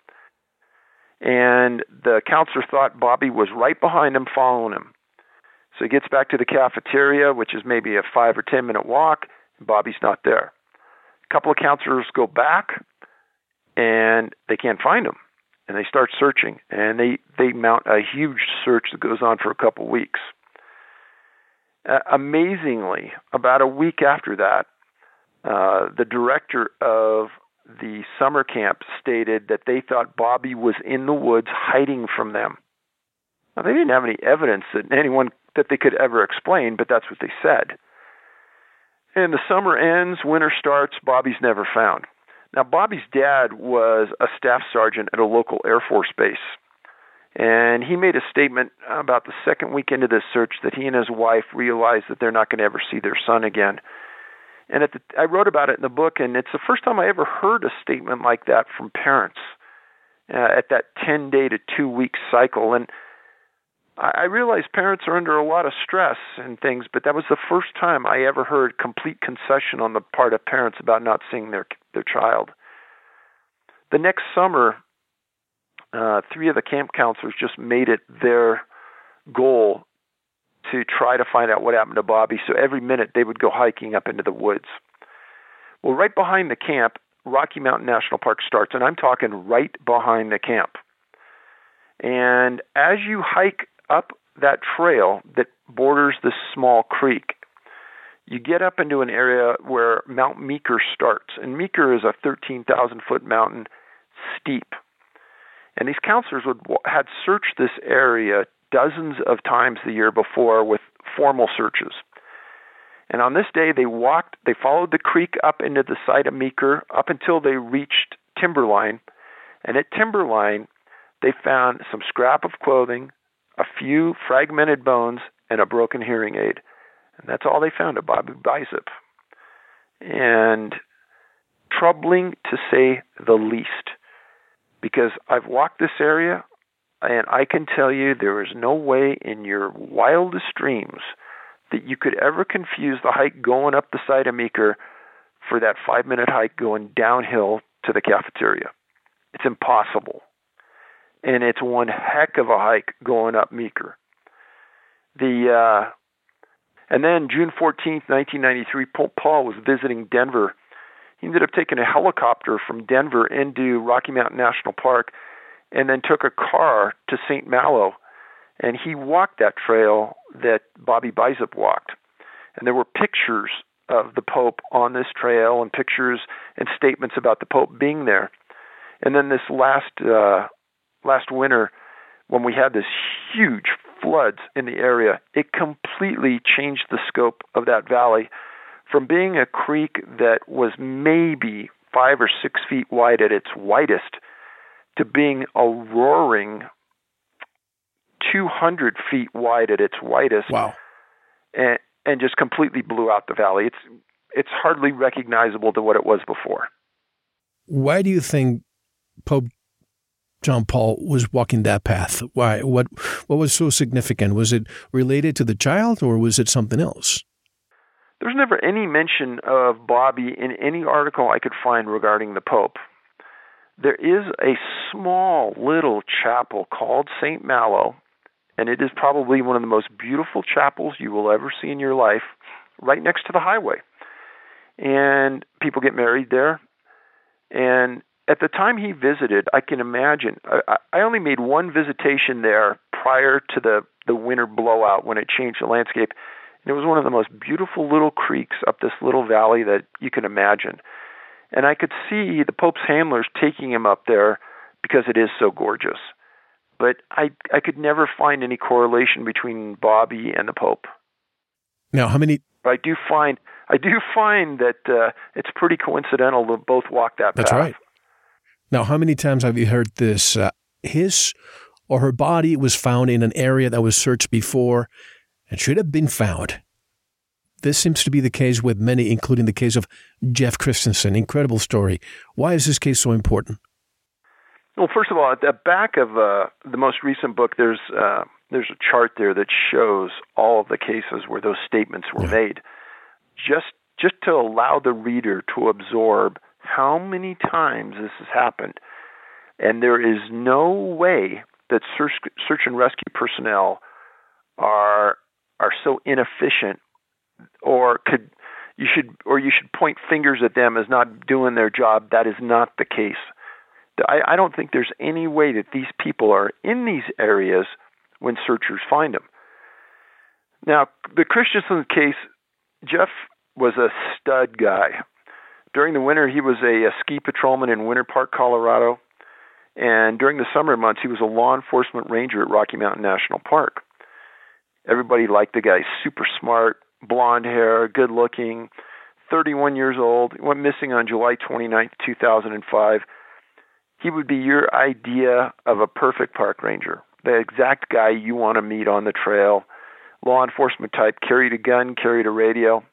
Speaker 4: And the counselor thought Bobby was right behind him, following him. So he gets back to the cafeteria, which is maybe a 5 or 10 minute walk, and Bobby's not there. A couple of counselors go back, and they can't find him. And they start searching, and they mount a huge search that goes on for a couple weeks. Amazingly, about a week after that, the director of the summer camp stated that they thought Bobby was in the woods hiding from them. Now, they didn't have any evidence that they could ever explain, but that's what they said. And the summer ends, winter starts, Bobby's never found. Now, Bobby's dad was a staff sergeant at a local Air Force base, and he made a statement about the second week into this search that he and his wife realized that they're not going to ever see their son again. And I wrote about it in the book, and it's the first time I ever heard a statement like that from parents at that 10-day to 2-week cycle. And I realize parents are under a lot of stress and things, but that was the first time I ever heard complete concession on the part of parents about not seeing their child. The next summer, 3 of the camp counselors just made it their goal to try to find out what happened to Bobby, so every minute they would go hiking up into the woods. Well, right behind the camp, Rocky Mountain National Park starts, and I'm talking right behind the camp. And as you hike up that trail that borders this small creek, you get up into an area where Mount Meeker starts. And Meeker is a 13,000-foot mountain, steep. And these counselors had searched this area dozens of times the year before with formal searches. And on this day, they followed the creek up into the site of Meeker up until they reached Timberline. And at Timberline, they found some scrap of clothing, a few fragmented bones, and a broken hearing aid. And that's all they found of Bobby Bicep. And troubling to say the least, because I've walked this area, and I can tell you there is no way in your wildest dreams that you could ever confuse the hike going up the side of Meeker for that 5-minute hike going downhill to the cafeteria. It's impossible. And it's one heck of a hike going up Meeker. And then June 14th, 1993, Paul was visiting Denver. He ended up taking a helicopter from Denver into Rocky Mountain National Park and then took a car to St. Malo. And he walked that trail that Bobby Bicep walked. And there were pictures of the Pope on this trail and pictures and statements about the Pope being there. And then this last winter, when we had this huge floods in the area, it completely changed the scope of that valley from being a creek that was maybe 5 or 6 feet wide at its widest to being a roaring 200 feet wide at its widest.
Speaker 3: Wow.
Speaker 4: And just completely blew out the valley. It's hardly recognizable to what it was before.
Speaker 3: Why do you think Pope John Paul was walking that path? Why? What was so significant? Was it related to the child, or was it something else?
Speaker 4: There's never any mention of Bobby in any article I could find regarding the Pope. There is a small little chapel called St. Malo, and it is probably one of the most beautiful chapels you will ever see in your life, right next to the highway. And people get married there. And at the time he visited, I can imagine, I only made one visitation there prior to the winter blowout when it changed the landscape. And it was one of the most beautiful little creeks up this little valley that you can imagine. And I could see the Pope's handlers taking him up there because it is so gorgeous. But I could never find any correlation between Bobby and the Pope.
Speaker 3: Now, how many?
Speaker 4: But I do find that it's pretty coincidental that both walk that path.
Speaker 3: That's right. Now, how many times have you heard this? His or her body was found in an area that was searched before and should have been found. This seems to be the case with many, including the case of Jeff Christensen. Incredible story. Why is this case so important?
Speaker 4: Well, first of all, at the back of the most recent book, there's a chart there that shows all of the cases where those statements were made, just to allow the reader to absorb how many times this has happened. And there is no way that search and rescue personnel are so inefficient, or you should point fingers at them as not doing their job. That is not the case. I don't think there's any way that these people are in these areas when searchers find them. Now, the Christensen case, Jeff was a stud guy. During the winter, he was a ski patrolman in Winter Park, Colorado. And during the summer months, he was a law enforcement ranger at Rocky Mountain National Park. Everybody liked the guy. Super smart, blonde hair, good looking, 31 years old. He went missing on July 29th, 2005. He would be your idea of a perfect park ranger, the exact guy you want to meet on the trail. Law enforcement type, carried a gun, carried a radio.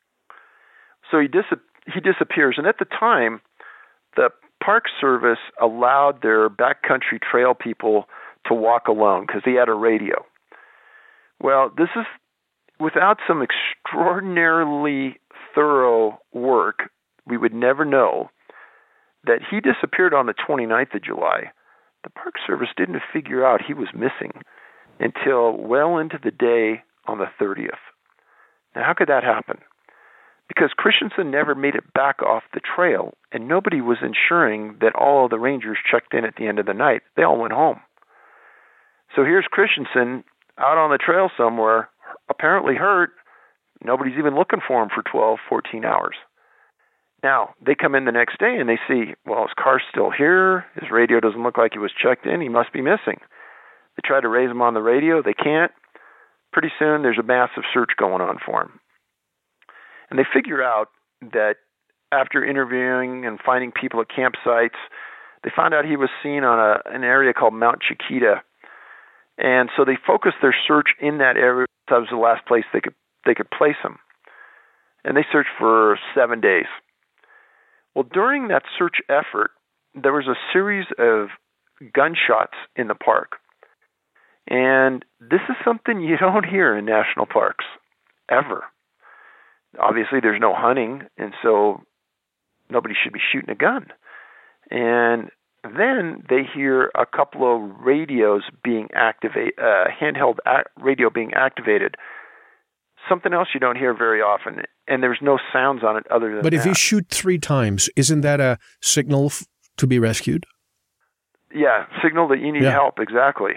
Speaker 4: So he disappears. And at the time, the Park Service allowed their backcountry trail people to walk alone because he had a radio. Well, this is without some extraordinarily thorough work, we would never know that he disappeared on the 29th of July. The Park Service didn't figure out he was missing until well into the day on the 30th. Now, how could that happen? Because Christensen never made it back off the trail, and nobody was ensuring that all of the rangers checked in at the end of the night. They all went home. So here's Christensen out on the trail somewhere, apparently hurt. Nobody's even looking for him for 12, 14 hours. Now, they come in the next day and they see, well, his car's still here. His radio doesn't look like he was checked in. He must be missing. They try to raise him on the radio. They can't. Pretty soon, there's a massive search going on for him. And they figure out that after interviewing and finding people at campsites, they found out he was seen on an area called Mount Chiquita. And so they focused their search in that area. That was the last place they could place him. And they searched for 7 days. Well, during that search effort, there was a series of gunshots in the park. And this is something you don't hear in national parks, ever. Obviously, there's no hunting, and so nobody should be shooting a gun. And then they hear a couple of radios being activated, handheld radio being activated. Something else you don't hear very often, and there's no sounds on it other than that.
Speaker 3: But if you shoot 3 times, isn't that a signal to be rescued?
Speaker 4: Yeah, signal that you need help, exactly.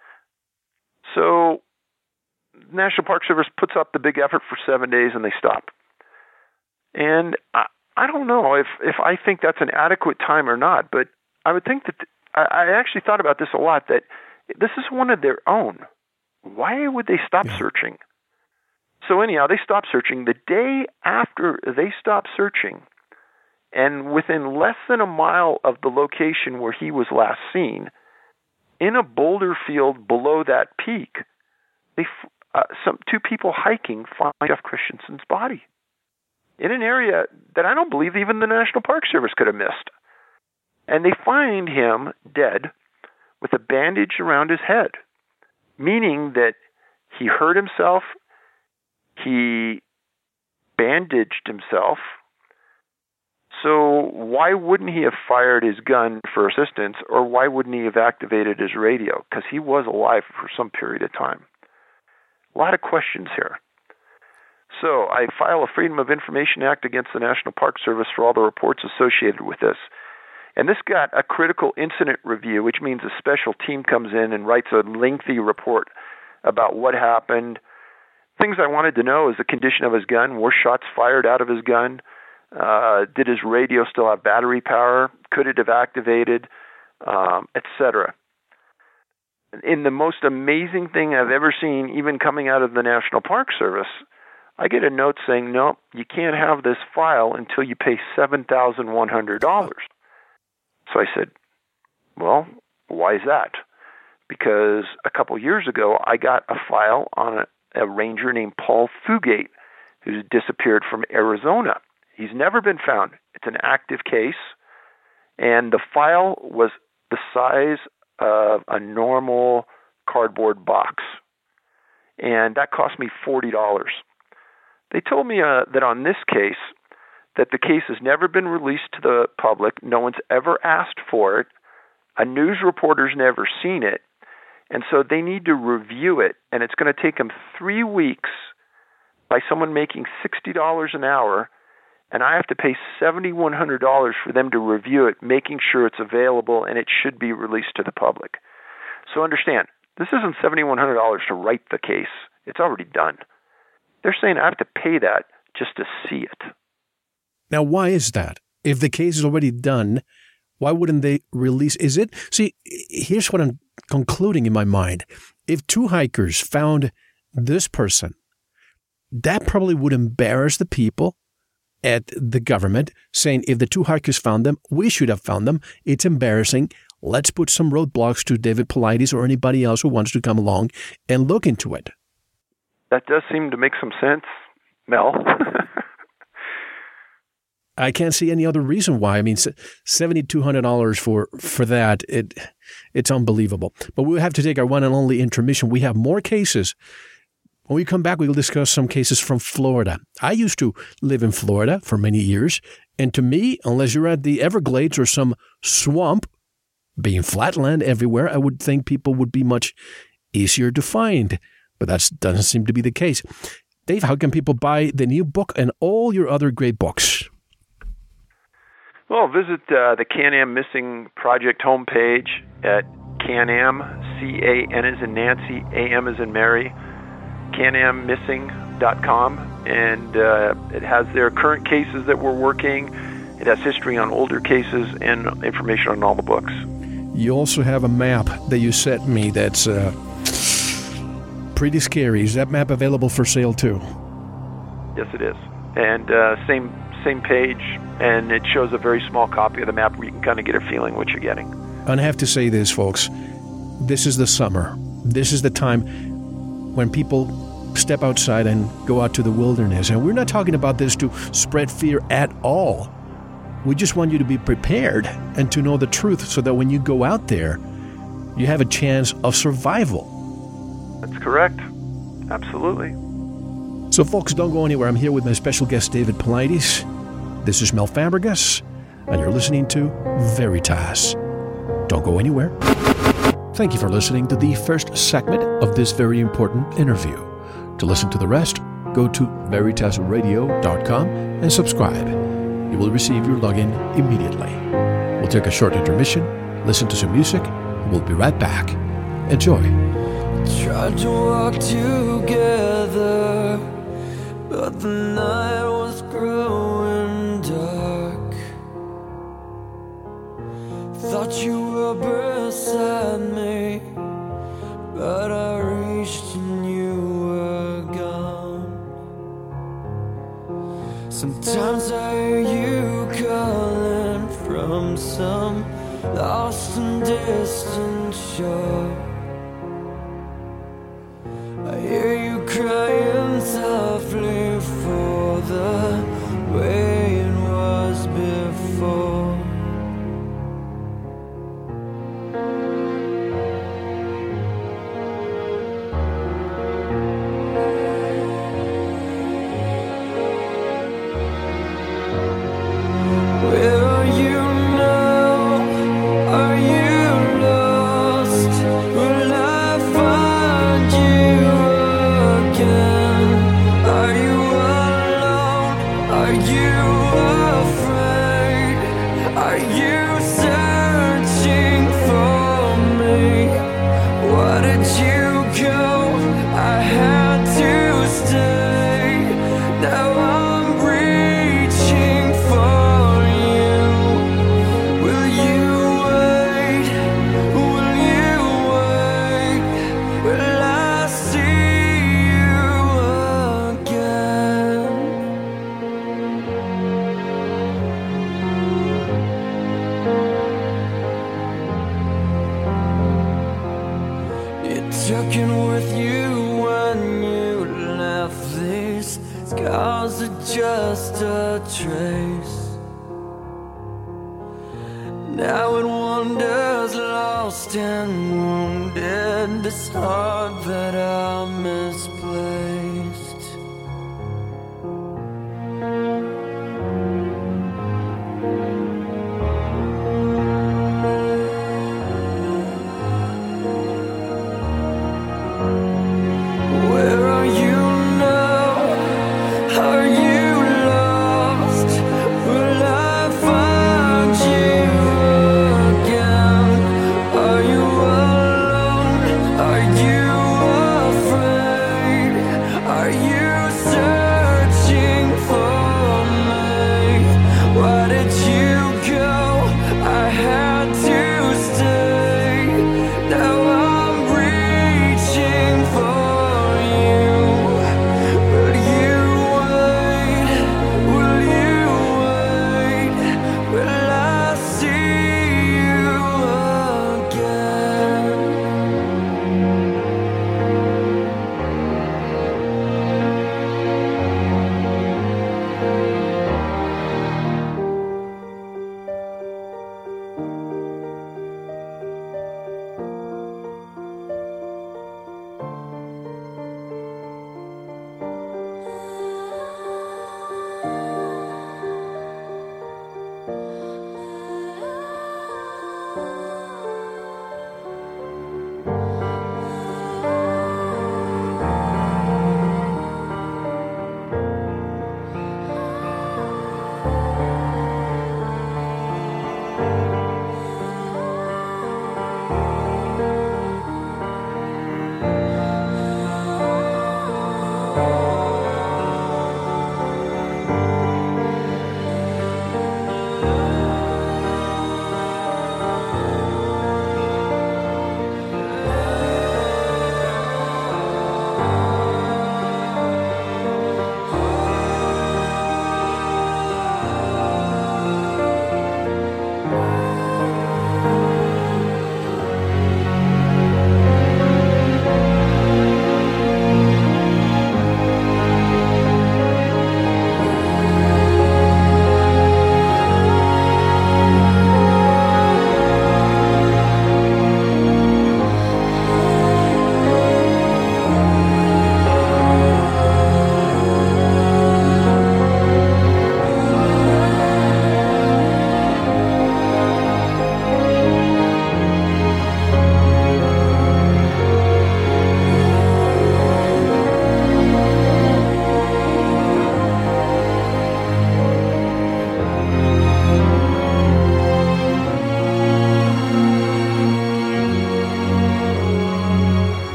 Speaker 4: So National Park Service puts up the big effort for 7 days, and they stop. And I don't know if I think that's an adequate time or not, but I would think that I actually thought about this a lot, that this is one of their own. Why would they stop searching? So anyhow, they stopped searching. The day after they stopped searching, and within less than a mile of the location where he was last seen, in a boulder field below that peak, two people hiking find Jeff Christensen's body in an area that I don't believe even the National Park Service could have missed. And they find him dead with a bandage around his head, meaning that he hurt himself, he bandaged himself. So why wouldn't he have fired his gun for assistance, or why wouldn't he have activated his radio? Because he was alive for some period of time. A lot of questions here. So I file a Freedom of Information Act against the National Park Service for all the reports associated with this. And this got a critical incident review, which means a special team comes in and writes a lengthy report about what happened. Things I wanted to know is the condition of his gun. Were shots fired out of his gun? Did his radio still have battery power? Could it have activated? Etc. In the most amazing thing I've ever seen, even coming out of the National Park Service, I get a note saying, no, you can't have this file until you pay $7,100. So I said, well, why is that? Because a couple years ago, I got a file on a ranger named Paul Fugate, who's disappeared from Arizona. He's never been found. It's an active case, and the file was the size of a normal cardboard box, and that cost me $40. They told me that on this case, that the case has never been released to the public. No one's ever asked for it. A news reporter's never seen it. And so they need to review it, and it's going to take them 3 weeks by someone making $60 an hour, and I have to pay $7,100 for them to review it, making sure it's available and it should be released to the public. So understand, this isn't $7,100 to write the case. It's already done. They're saying I have to pay that just to see it.
Speaker 3: Now, why is that? If the case is already done, why wouldn't they release? See, here's what I'm concluding in my mind. If 2 hikers found this person, that probably would embarrass the people at the government, saying if the 2 hikers found them, we should have found them. It's embarrassing. Let's put some roadblocks to David Paulides or anybody else who wants to come along and look into it.
Speaker 4: That does seem to make some sense, Mel.
Speaker 3: I can't see any other reason why. I mean, $7,200 for that, it's unbelievable. But we'll have to take our one and only intermission. We have more cases. When we come back, we'll discuss some cases from Florida. I used to live in Florida for many years, and to me, unless you're at the Everglades or some swamp, being flatland everywhere, I would think people would be much easier to find. But that doesn't seem to be the case. Dave, how can people buy the new book and all your other great books?
Speaker 4: Well, visit the Can-Am Missing Project homepage at Can-Am, C-A-N as in Nancy, A-M as in Mary, canammissing.com, and it has their current cases that we're working. It has history on older cases and information on all the books.
Speaker 3: You also have a map that you sent me that's pretty scary. Is that map available for sale too?
Speaker 4: Yes, it is. and same page, and it shows a very small copy of the map where you can kind of get a feeling what you're getting.
Speaker 3: And I have to say this, folks. This is the summer. This is the time when people step outside and go out to the wilderness. And we're not talking about this to spread fear at all. We just want you to be prepared and to know the truth so that when you go out there, you have a chance of survival.
Speaker 4: That's correct. Absolutely.
Speaker 3: So, folks, don't go anywhere. I'm here with my special guest, David Paulides. This is Mel Fabregas, and you're listening to Veritas. Don't go anywhere. Thank you for listening to the first segment of this very important interview. To listen to the rest, go to veritasradio.com and subscribe. You will receive your login immediately. We'll take a short intermission, listen to some music, and we'll be right back. Enjoy.
Speaker 5: Tried to walk together, but the night was growing dark. Thought you were beside me, but I reached and you were gone. Sometimes I hear you calling from some lost and distant shore. I hear you crying softly for the way it was before. Where are you now? Are you lost? Will I find you again? Are you alone? Are you afraid? Are you searching for me? Why did you go? I had to stay. Now I'm reaching for you. Will you wait? Will you wait? Will I see you again? You took it with you when you left. These scars are just a trace. Now it wanders lost and wounded. This heart that I misplaced. Where are you now? Are you lost? Will I find you again? Are you alone? Are you afraid?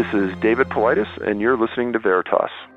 Speaker 4: is David Paulides, and you're listening to Veritas.